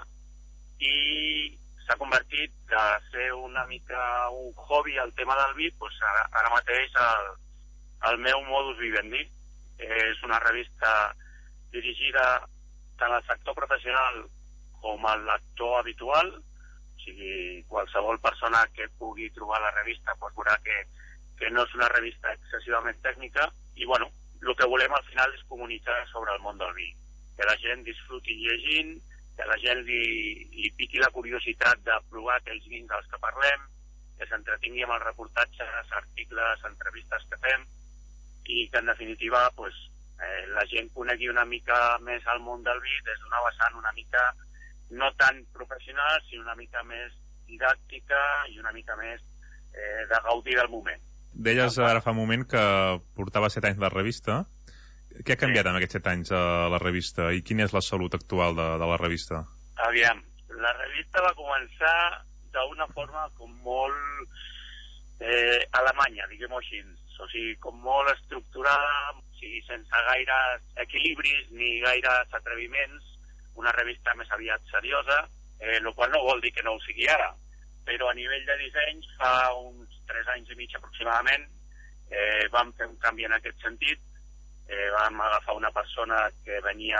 i s'ha convertit de ser una mica un hobby al tema del vi, doncs ara mateix el meu modus vivendi. És una revista dirigida tant al sector professional com al lector habitual, o sigui, qualsevol persona que pugui trobar la revista doncs veurà que no és una revista excessivament tècnica i, bueno, el que volem al final és comunicar sobre el món del vi, que la gent disfruti llegint, que la gent li piqui la curiositat de provar aquells vins dels que parlem, que s'entretingui amb els reportatges, articles, entrevistes que fem i que en definitiva pues, la gent conegui una mica més el món del vi des d'una vessant una mica no tan professional, sinó una mica més didàctica i una mica més de gaudir del moment. Deies ara fa un moment que portava 7 anys de revista. Què ha canviat en aquests 7 anys a la revista i quina és la salut actual de la revista? Aviam, la revista va començar d'una forma com molt alemanya, diguem-ho així. O sigui, com molt estructurada, o sigui, sense gaires equilibris ni gaires atreviments, una revista més aviat seriosa, el qual no vol dir que no ho sigui ara, però a nivell de disseny fa uns 3 anys i mig aproximadament vam fer un canvi en aquest sentit. Vam agafar una persona que venia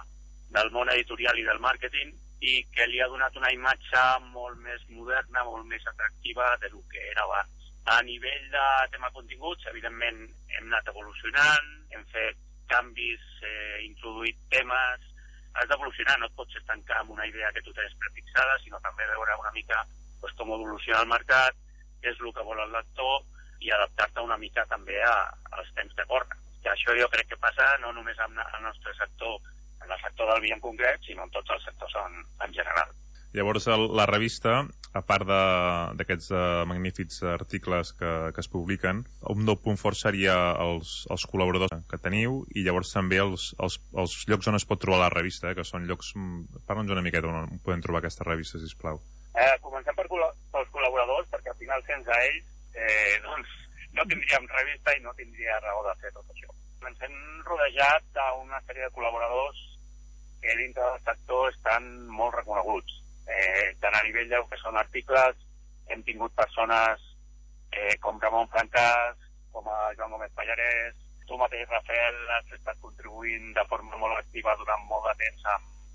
del món editorial i del màrqueting i que li ha donat una imatge molt més moderna, molt més atractiva del que era abans. A nivell de tema continguts, evidentment hem anat evolucionant, hem fet canvis, introduït temes. Has d'evolucionar, no et pots estancar amb una idea que tu tens prefixada, sinó també veure una mica doncs, com evoluciona el mercat, què és el que vol el lector i adaptar-te una mica també als temps que corren. I això jo crec que passa no només en el nostre sector, en el sector del vi en concret, sinó en tots els sectors en general. Llavors, la revista, a part d'aquests magnífics articles que es publiquen, un del punt fort seria els col·laboradors que teniu i llavors també els llocs on es pot trobar la revista, que són llocs... Parla'ns una miqueta on podem trobar aquesta revista, sisplau. Comencem pels col·laboradors, perquè al final sense ells doncs no tindríem revista i no tindria raó de fer tot això. Ens hem rodejat d'una sèrie de col·laboradors que dintre del sector estan molt reconeguts. Tant a nivell del que són articles, hem tingut persones com Ramon Francàs, com a Joan Gómez Pallarès, tu mateix, Rafael, has estat contribuint de forma molt activa durant molt de temps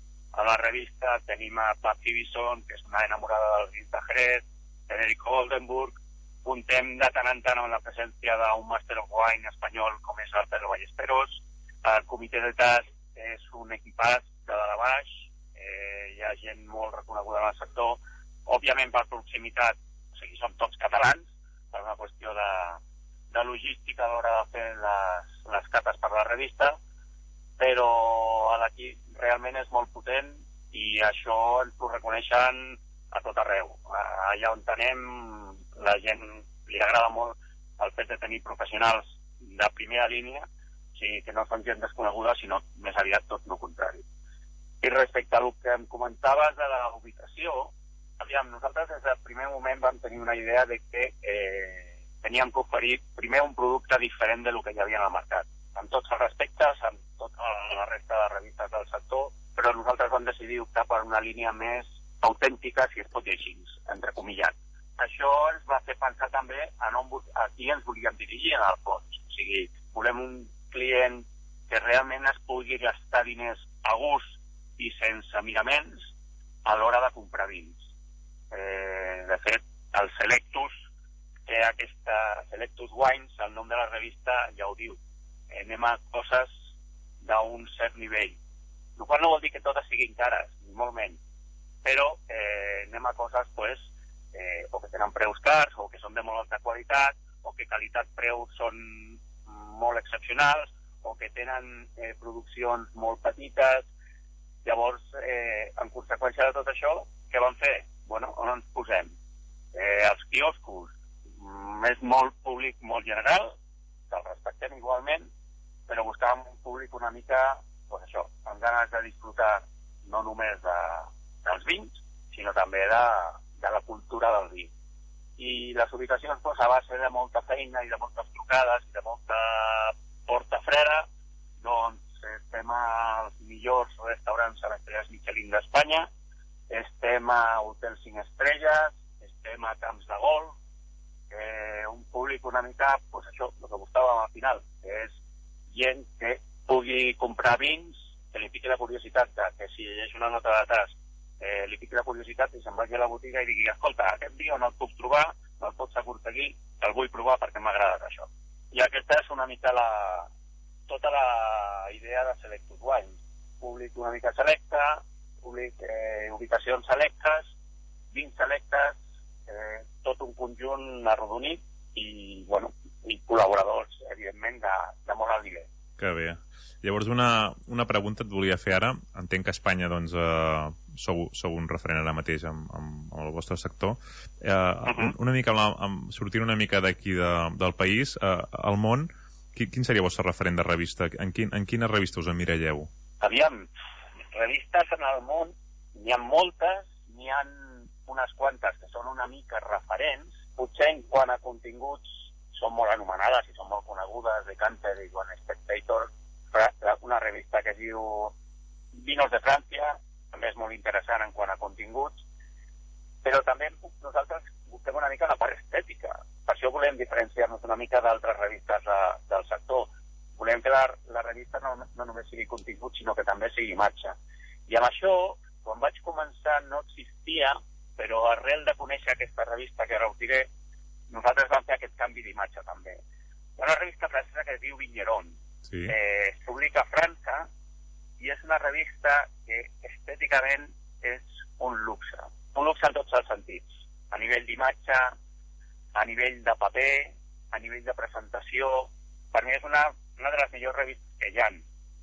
a la revista. Tenim a Patsy Bison, que és una enamorada dels vins de Jerez, Federico Oldenburg, comptem de tant en tant amb la presència d'un Master of Wine espanyol com és el Pedro Ballesteros. El comitè de TAS és un equipàs de dalt a baix, hi ha gent molt reconeguda en el sector, òbviament per proximitat, o sigui, som tots catalans, per una qüestió de logística a l'hora de fer les cates per la revista, però l'equip realment és molt potent i això ens ho reconeixen a tot arreu. Allà on anem, la gent li agrada molt el fet de tenir professionals de primera línia, o sigui, que no són gent desconeguda, sinó més aviat tot el contrari. I respecte al que em comentaves de la ubicació, aviam, nosaltres des del primer moment vam tenir una idea de que teníem que oferir primer un producte diferent de lo que hi havia en el mercat, amb tots els respectes, amb tota la resta de revistes del sector, però nosaltres vam decidir optar per una línia més autèntica, si es pot dir així, entrecomillat. Això ens va fer pensar també a qui ens volíem dirigir en el fons. O sigui, volem un client que realment es pugui gastar diners a gust i sense miraments a l'hora de comprar vins. De fet, el Selectus aquesta Selectus Wines, el nom de la revista ja ho diu. Anem a coses d'un cert nivell. El qual no vol dir que totes siguin cares, ni molt menys. Però anem a coses, pues, o que tenen preus cars, o que són de molt alta qualitat, o que qualitat-preu són molt excepcionals, o que tenen produccions molt petites. Llavors, en conseqüència de tot això, què vam fer? Bueno, on ens posem? Els quioscos és molt públic, molt general, que el respectem igualment, però buscàvem un públic una mica, pues això, amb ganes de disfrutar no només dels vins, sinó també de la cultura del vi. I les ubicacions, pues, a base de molta feina i de moltes trucades i de molta porta freda, doncs estem als millors restaurants a estrelles Michelin d'Espanya, estem a hotels 5 estrelles, estem a camps de golf, un públic una mica, pues això, el que buscàvem al final, que és gent que pugui comprar vins, que li piqui la curiositat, que si llegeix una nota de tast, li piqui la curiositat i se'n vagi a la botiga i digui, escolta, aquest vi no el puc trobar, no el pots aconseguir, el vull provar perquè m'ha agradat això. I aquesta és una mica tota la idea de Selectus Wines. Públic una mica selecte, públic, ubicacions selectes, vins selectes, tot un conjunt arrodonit i, bueno, i col·laboradors, evidentment, de molt alt nivell. Que bé. Llavors, una pregunta et volia fer ara. Entenc que a Espanya, doncs, sou un referent ara mateix amb el vostre sector. Una mica, sortint una mica d'aquí del país, al món, quin seria el vostre referent de revista? En quina revista us emmiralleu? Aviam, revistes en el món, n'hi ha moltes, n'hi ha unes quantes que són una mica referents, potser en quant a continguts són molt anomenades i són molt conegudes, de Canter i One Spectator, una revista que es diu Vinos de Frància, també és molt interessant en quant a continguts, però també nosaltres busquem una mica la part estètica, per això volem diferenciar-nos una mica d'altres revistes del sector. Volem que la revista no només sigui contingut, sinó que també sigui imatge. I amb això, quan vaig començar, no existia, però arrel de conèixer aquesta revista, que ara us diré, nosaltres vam fer aquest canvi d'imatge també. Hi ha una revista francesa que es diu Vigneron, sí. Es publica a França i és una revista que estèticament és un luxe en tots els sentits, a nivell d'imatge, a nivell de paper, a nivell de presentació. Per mi és una de les millors revistes que hi ha,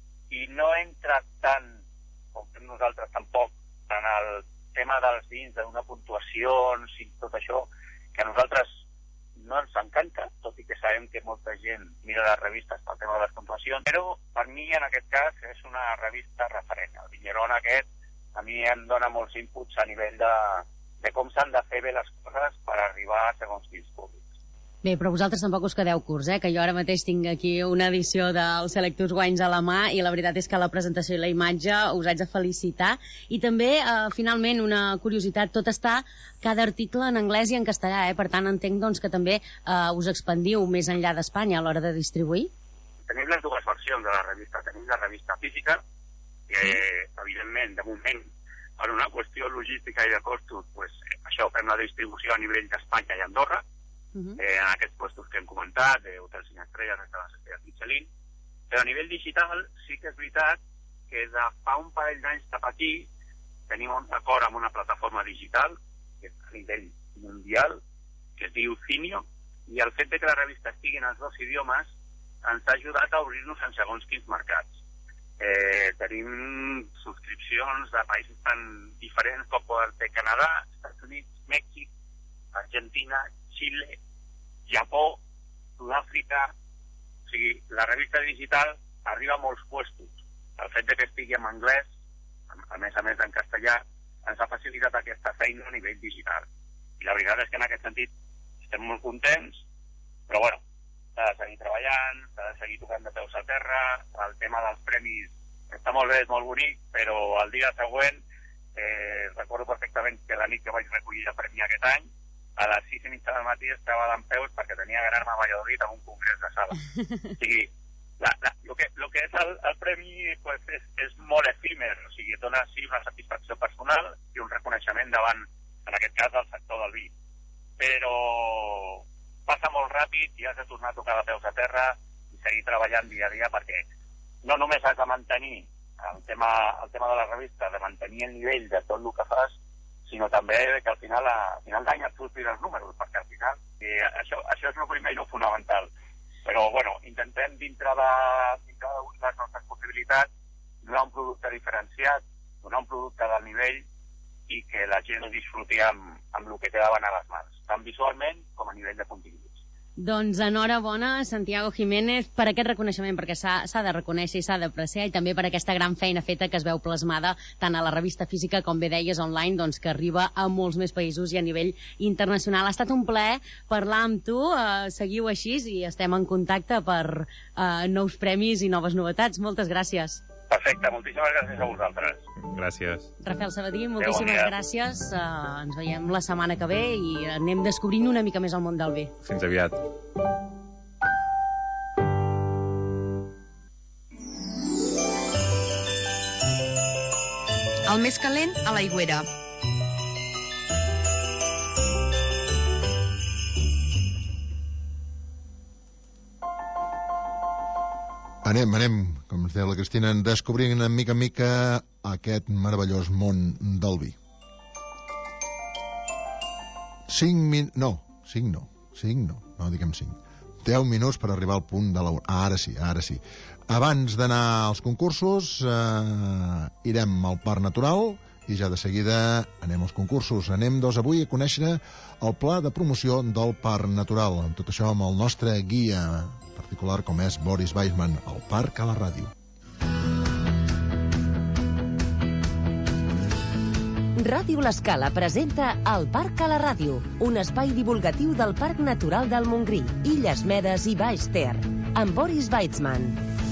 i no entra tant, com fem nosaltres tampoc, en el tema dels vins, d'una puntuació, i tot això, que a nosaltres no ens encanta, tot i que sabem que molta gent mira les revistes pel tema de les puntuacions, però per mi en aquest cas és una revista referent. El Vigneron aquest a mi em dona molts inputs a nivell de com s'han de fer bé les coses per arribar a segons quins públics. Bé, però vosaltres tampoc us quedeu curts, que jo ara mateix tinc aquí una edició del Selectus Wines a la mà i la veritat és que la presentació i la imatge us haig de felicitar. I també, finalment, una curiositat, tot està, cada article en anglès i en castellà, per tant entenc doncs, que també us expandiu més enllà d'Espanya a l'hora de distribuir. Tenim les dues versions de la revista. Tenim la revista física, que evidentment, de moment, per una qüestió logística i de costos, pues, això fem la distribució a nivell d'Espanya i Andorra, en aquests puestos que hem comentat, d'hotels 5 estrelles, restaurants estrelles Michelin, però a nivell digital sí que és veritat que de fa un parell d'anys cap aquí tenim un acord amb una plataforma digital que és a nivell mundial, que es diu Cinio, i el fet de que la revista estigui en els dos idiomes ens ha ajudat a obrir-nos en segons quins mercats. Tenim subscripcions de països tan diferents com poden ser Canadà, Estats Units, Mèxic, Argentina, Xile, Japó, Sud-àfrica. O sigui, la revista digital arriba a molts puestos. El fet de que estigui en anglès, a més en castellà, ens ha facilitat aquesta feina a nivell digital. I la veritat és que en aquest sentit estem molt contents, però bueno, s'ha de seguir treballant, s'ha de seguir tocant de peus a terra. El tema dels premis està molt bé, és molt bonic, però el dia següent recordo perfectament que la nit que vaig recollir el premi aquest any, a les 6:30 del matí estava d'en peus perquè tenia que anar-me a Valladolid a un congrés de sala. O sigui, el que és el premi pues, és molt efímer, o sigui, dona sí una satisfacció personal i un reconeixement davant, en aquest cas, del sector del vi. Però passa molt ràpid i has de tornar a tocar de peus a terra i seguir treballant dia a dia, perquè no només has de mantenir el tema de la revista, de mantenir el nivell de tot el que fas, sinó també que al final d'any et surtin els números, perquè al final això és el primer i el fonamental. Però, bueno, intentem dintre de les nostres possibilitats donar un producte diferenciat, donar un producte del nivell i que la gent ho disfruti amb el que té davant a les mans, tant visualment com a nivell de continguts. Doncs enhorabona, Santiago Jiménez, per aquest reconeixement, perquè s'ha de reconèixer i s'ha d'apreciar, i també per aquesta gran feina feta que es veu plasmada tant a la revista física com bé deies online, doncs que arriba a molts més països i a nivell internacional. Ha estat un plaer parlar amb tu, seguiu així i estem en contacte per nous premis i noves novetats. Moltes gràcies. Perfecte, moltíssimes gràcies a vosaltres. Gràcies. Rafael Sabatí, moltíssimes gràcies. Ens veiem la setmana que ve i anem descobrint una mica més el món del vi. Fins aviat. El més calent a l'aigüera. Anem, com ens deia la Cristina, descobrint mica en mica aquest meravellós món del vi. 5 minuts per arribar al punt de la... Ara sí. Abans d'anar als concursos, irem al Parc Natural i ja de seguida anem als concursos. Anem avui a conèixer el pla de promoció del Parc Natural. Amb tot això, amb el nostre guia particular, com és Boris Weissman, al Parc a la Ràdio. Ràdio L'Escala presenta El Parc a la Ràdio, un espai divulgatiu del Parc Natural del Montgrí, Illes Medes i Baix Ter, amb Boris Weissman.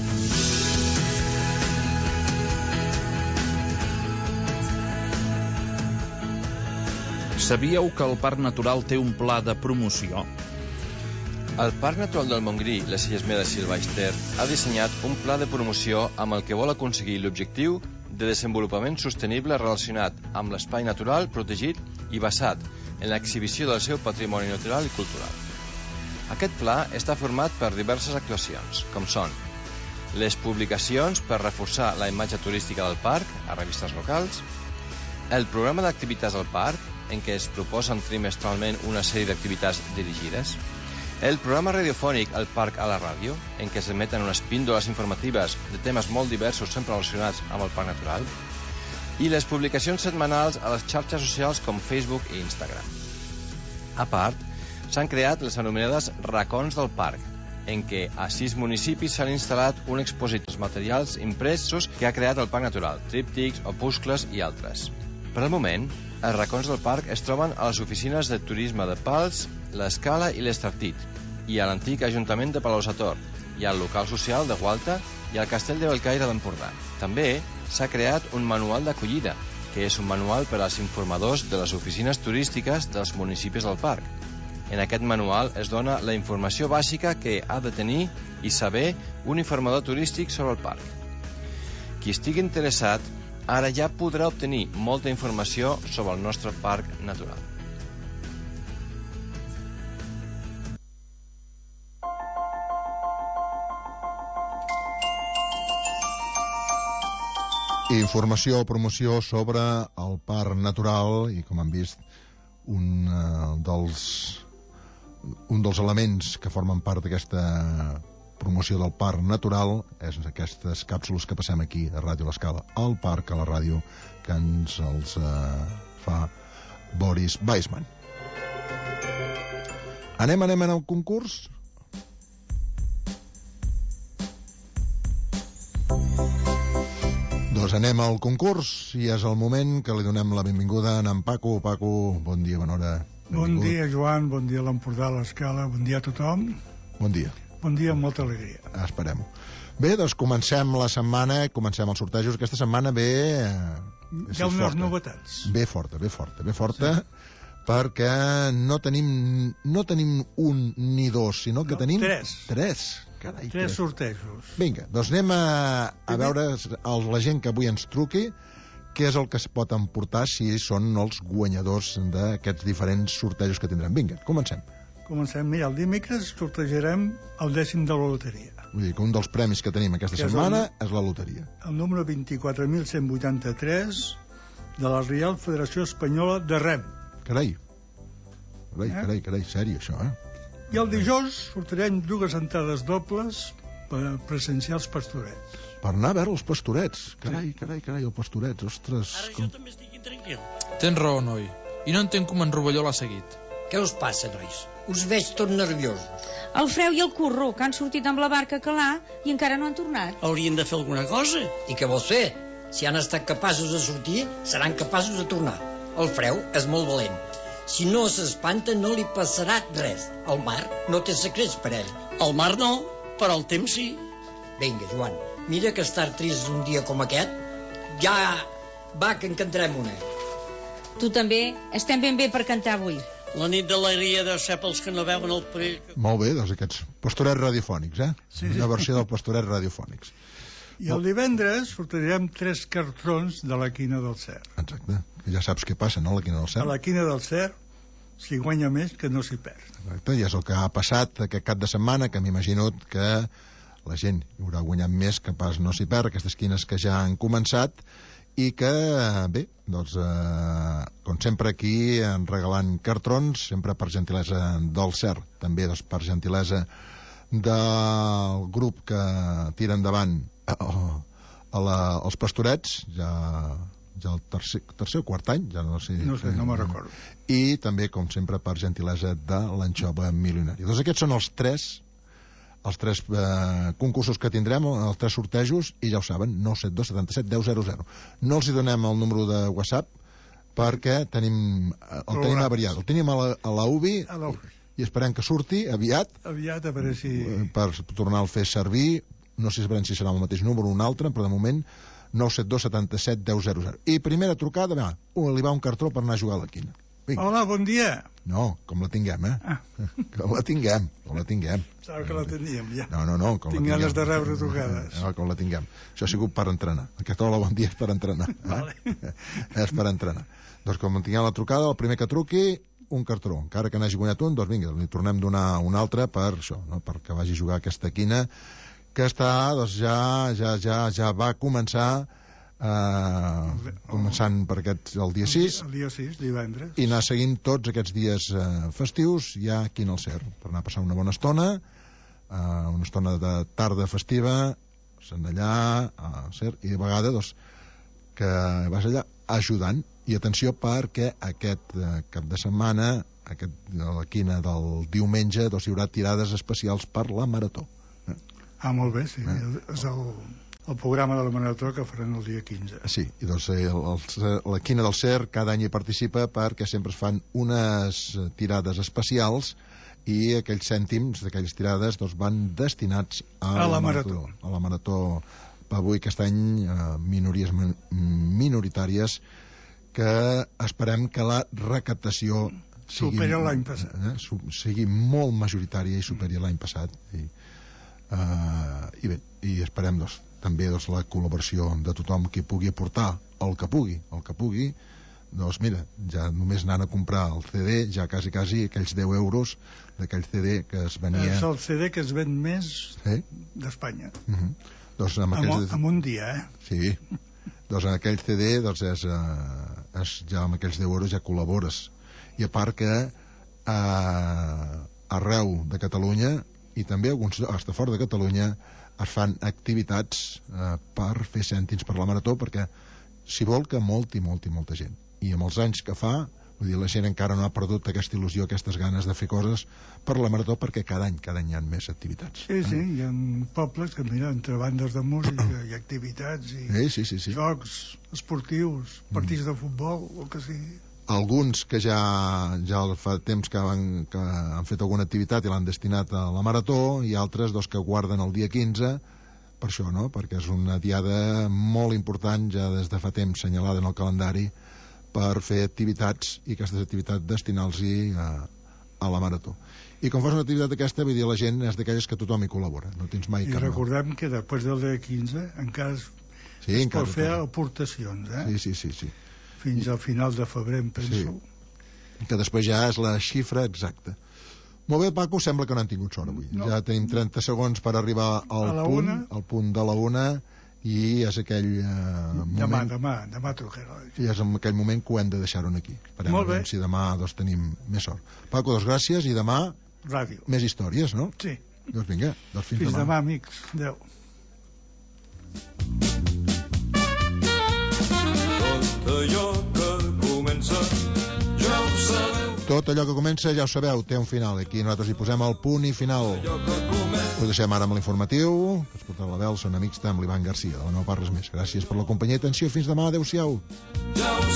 Sabíeu que el Parc Natural té un pla de promoció? El Parc Natural del Montgrí, les Illes Medes i el Baix Ter ha dissenyat un pla de promoció amb el que vol aconseguir l'objectiu de desenvolupament sostenible relacionat amb l'espai natural protegit i basat en l'exhibició del seu patrimoni natural i cultural. Aquest pla està format per diverses actuacions, com són les publicacions per reforçar la imatge turística del parc a revistes locals, el programa d'activitats al parc, en què es proposen trimestralment una sèrie d'activitats dirigides, el programa radiofònic El Parc a la Ràdio, en què s'emeten unes píndoles informatives de temes molt diversos sempre relacionats amb el parc natural, i les publicacions setmanals a les xarxes socials com Facebook i Instagram. A part, s'han creat les anomenades racons del parc, en què a 6 municipis s'han instal·lat un expositor dels materials impresos que ha creat el Parc Natural, tríptics, opuscles i altres. Per al moment, els racons del parc es troben a les oficines de turisme de Pals, l'Escala i l'Estartit, i a l'antic Ajuntament de Palau-sator, i al local social de Gualta i al Castell de Bellcaire d'Empordà. També s'ha creat un manual d'acollida, que és un manual per als informadors de les oficines turístiques dels municipis del parc. En aquest manual es dona la informació bàsica que ha de tenir i saber un informador turístic sobre el parc. Qui estigui interessat ara ja podrà obtenir molta informació sobre el nostre parc natural. Informació o promoció sobre el Parc Natural i, com han vist, un dels elements que formen part d'aquesta promoció del Parc Natural és aquestes càpsules que passem aquí a Ràdio L'Escala, al Parc a la Ràdio, que ens els fa Boris Weissman. Anem al concurs? Doncs anem al concurs i és el moment que li donem la benvinguda a en Paco. Paco, bon dia, bona hora. Bon dia, Joan, bon dia a l'Empordà, a l'Escala, bon dia a tothom. Bon dia. Bon dia amb molta alegria. Esperem-ho. Bé, doncs comencem la setmana, comencem els sortejos. Aquesta setmana ve... Hi ha unes novetats. Ve forta, sí. Perquè no tenim un ni dos, sinó que tenim... Tres. Carai, tres sortejos. Vinga, doncs anem a veure la gent que avui ens truqui què és el que es pot emportar si són els guanyadors d'aquests diferents sortejos que tindrem. Vinga, comencem. Comencem. Mira, el dimecres sortejarem el 10 de la loteria. Vull dir que un dels premis que tenim aquesta setmana és la loteria. El número 24.183 de la Reial Federació Espanyola de Rem. Carai, sèrio, això, I el dijous sortejarem 2 entrades dobles per presenciar els pastorets. Per anar a veure els pastorets. Carai, els pastorets, ostres. Ara jo també estic intranquil. Tens raó, noi. I no entenc com en Rovelló l'ha seguit. Què us passa, nois? Us veig tot nerviosos. El Freu i el Curro, que han sortit amb la barca a calar i encara no han tornat. Haurien de fer alguna cosa. I què vols fer? Si han estat capaços de sortir, seran capaços de tornar. El Freu és molt valent. Si no s'espanta, no li passarà res. El mar no té secrets per ell. El mar no, però el temps sí. Vinga, Joan, mira que estar trist un dia com aquest, ja va, que en cantarem una. Tu també? Estem ben bé per cantar avui. La nit d'alegria deu ser pels que no veuen el perill. Molt bé, doncs aquests pastorets radiofònics, Sí. Una versió del pastorets radiofònics. I el divendres sortejarem 3 cartrons de la Quina del Cer. Exacte, ja saps què passa, no, a la Quina del Cer? A la Quina del Cer s'hi guanya més que no s'hi perd. Exacte, i és el que ha passat aquest cap de setmana, que m'imagino que la gent hi haurà guanyat més que pas no s'hi perd, aquestes quines que ja han començat, i que, bé, doncs, com sempre aquí, regalant cartrons, sempre per gentilesa del CER, també doncs, per gentilesa del grup que tira endavant els pastorets, ja el tercer o quart any, ja no sé. No sé, no me'n recordo. I també, com sempre, per gentilesa de l'anxova milionària. Doncs aquests són els tres concursos que tindrem, els 3 sortejos, i ja ho saben, 972 77 10 00. No els hi donem el número de WhatsApp perquè el tenim avariat. El tenim a la UBI i esperem que surti aviat. Aviat, a veure si... Per tornar a fer servir. No sé si serà el mateix número o un altre, però de moment 972 77 10 00. I primera trucada, li va un cartró per anar a jugar a la quina. Vinga. Hola, bon dia. No, com la tinguem, Com la tinguem. Saps que la teníem, ja. No, tinc ganes de rebre trucades. No, com la tinguem. Això ha sigut per entrenar. Aquest hola, bon dia és per entrenar. Vale. És per entrenar. Doncs com tinguem la trucada, el primer que truqui, un cartró. Encara que n'hagi guanyat un, doncs vinga, li tornem a donar un altre per això, no? Perquè vagi a jugar aquesta quina, que està, doncs ja va començar començant per el dia 6. El dia 6, divendres. I anar seguint tots aquests dies festius ja aquí en el CER, per anar a passar una bona estona, una estona de tarda festiva, se'n d'allà, al CER, i de vegades doncs, que vas allà ajudant. I atenció, perquè aquest cap de setmana, la quina del diumenge, doncs hi haurà tirades especials per la marató. Molt bé, sí. És el programa de la marató que faran el dia 15. Sí, i doncs la quina del CER cada any hi participa perquè sempre es fan unes tirades especials i aquells cèntims d'aquelles tirades doncs, van destinats a la marató. A la marató, avui aquest any, minories minoritàries, que esperem que la recaptació superi l'any passat. Sigui molt majoritària i superi l'any passat. I bé, i esperem doncs, també doncs, la col·laboració de tothom que pugui aportar el que pugui, doncs mira, ja només anant a comprar el CD, ja quasi aquells 10 euros d'aquell CD que es venia... És el CD que es ven més d'Espanya. Doncs en un dia, Sí, doncs en aquell CD doncs ja amb aquells 10 euros ja col·labores. I a part que arreu de Catalunya i també alguns llocs de fora de Catalunya es fan activitats per fer cèntims per la marató, perquè s'hi vol que molta gent, i amb els anys que fa, vull dir, la gent encara no ha perdut aquesta il·lusió, aquestes ganes de fer coses per la marató, perquè cada any hi ha més activitats. Sí, hi ha pobles que, mira, entre bandes de música i activitats i jocs esportius, partits de futbol, el que sigui. Alguns que ja fa temps que han fet alguna activitat i l'han destinat a la marató, i altres doncs, que guarden el dia 15 per això, no? Perquè és una diada molt important ja des de fa temps senyalada en el calendari per fer activitats, i aquestes activitats destinar-los a la marató. I com fos una activitat aquesta, vull dir, la gent és d'aquelles que tothom hi col·labora, no tens mai cap. I recordem que després del dia 15 encara es pot fer aportacions, Sí. Fins al final de febrer, em penso. Que després ja és la xifra exacta. Molt bé, Paco, sembla que no han tingut sort avui. No. Ja tenim 30 segons per arribar al punt de la 1, i és aquell moment... Demà trucarà. I és en aquell moment que ho hem de deixar-ho aquí. Esperem a veure si demà tenim més sort. Paco, gràcies, i demà... Ràdio. Més històries, no? Sí. Doncs vinga, fins demà, amics. Adéu. Tot allò que comença ja ho sabeu, té un final. Aquí nosaltres hi posem el punt i final. Ho deixem ara amb l'informatiu, que es porta la veu, són amics amb l'Ivan Garcia. De la meva part res més. Gràcies per la companyia i atenció. Fins demà. Adéu-siau.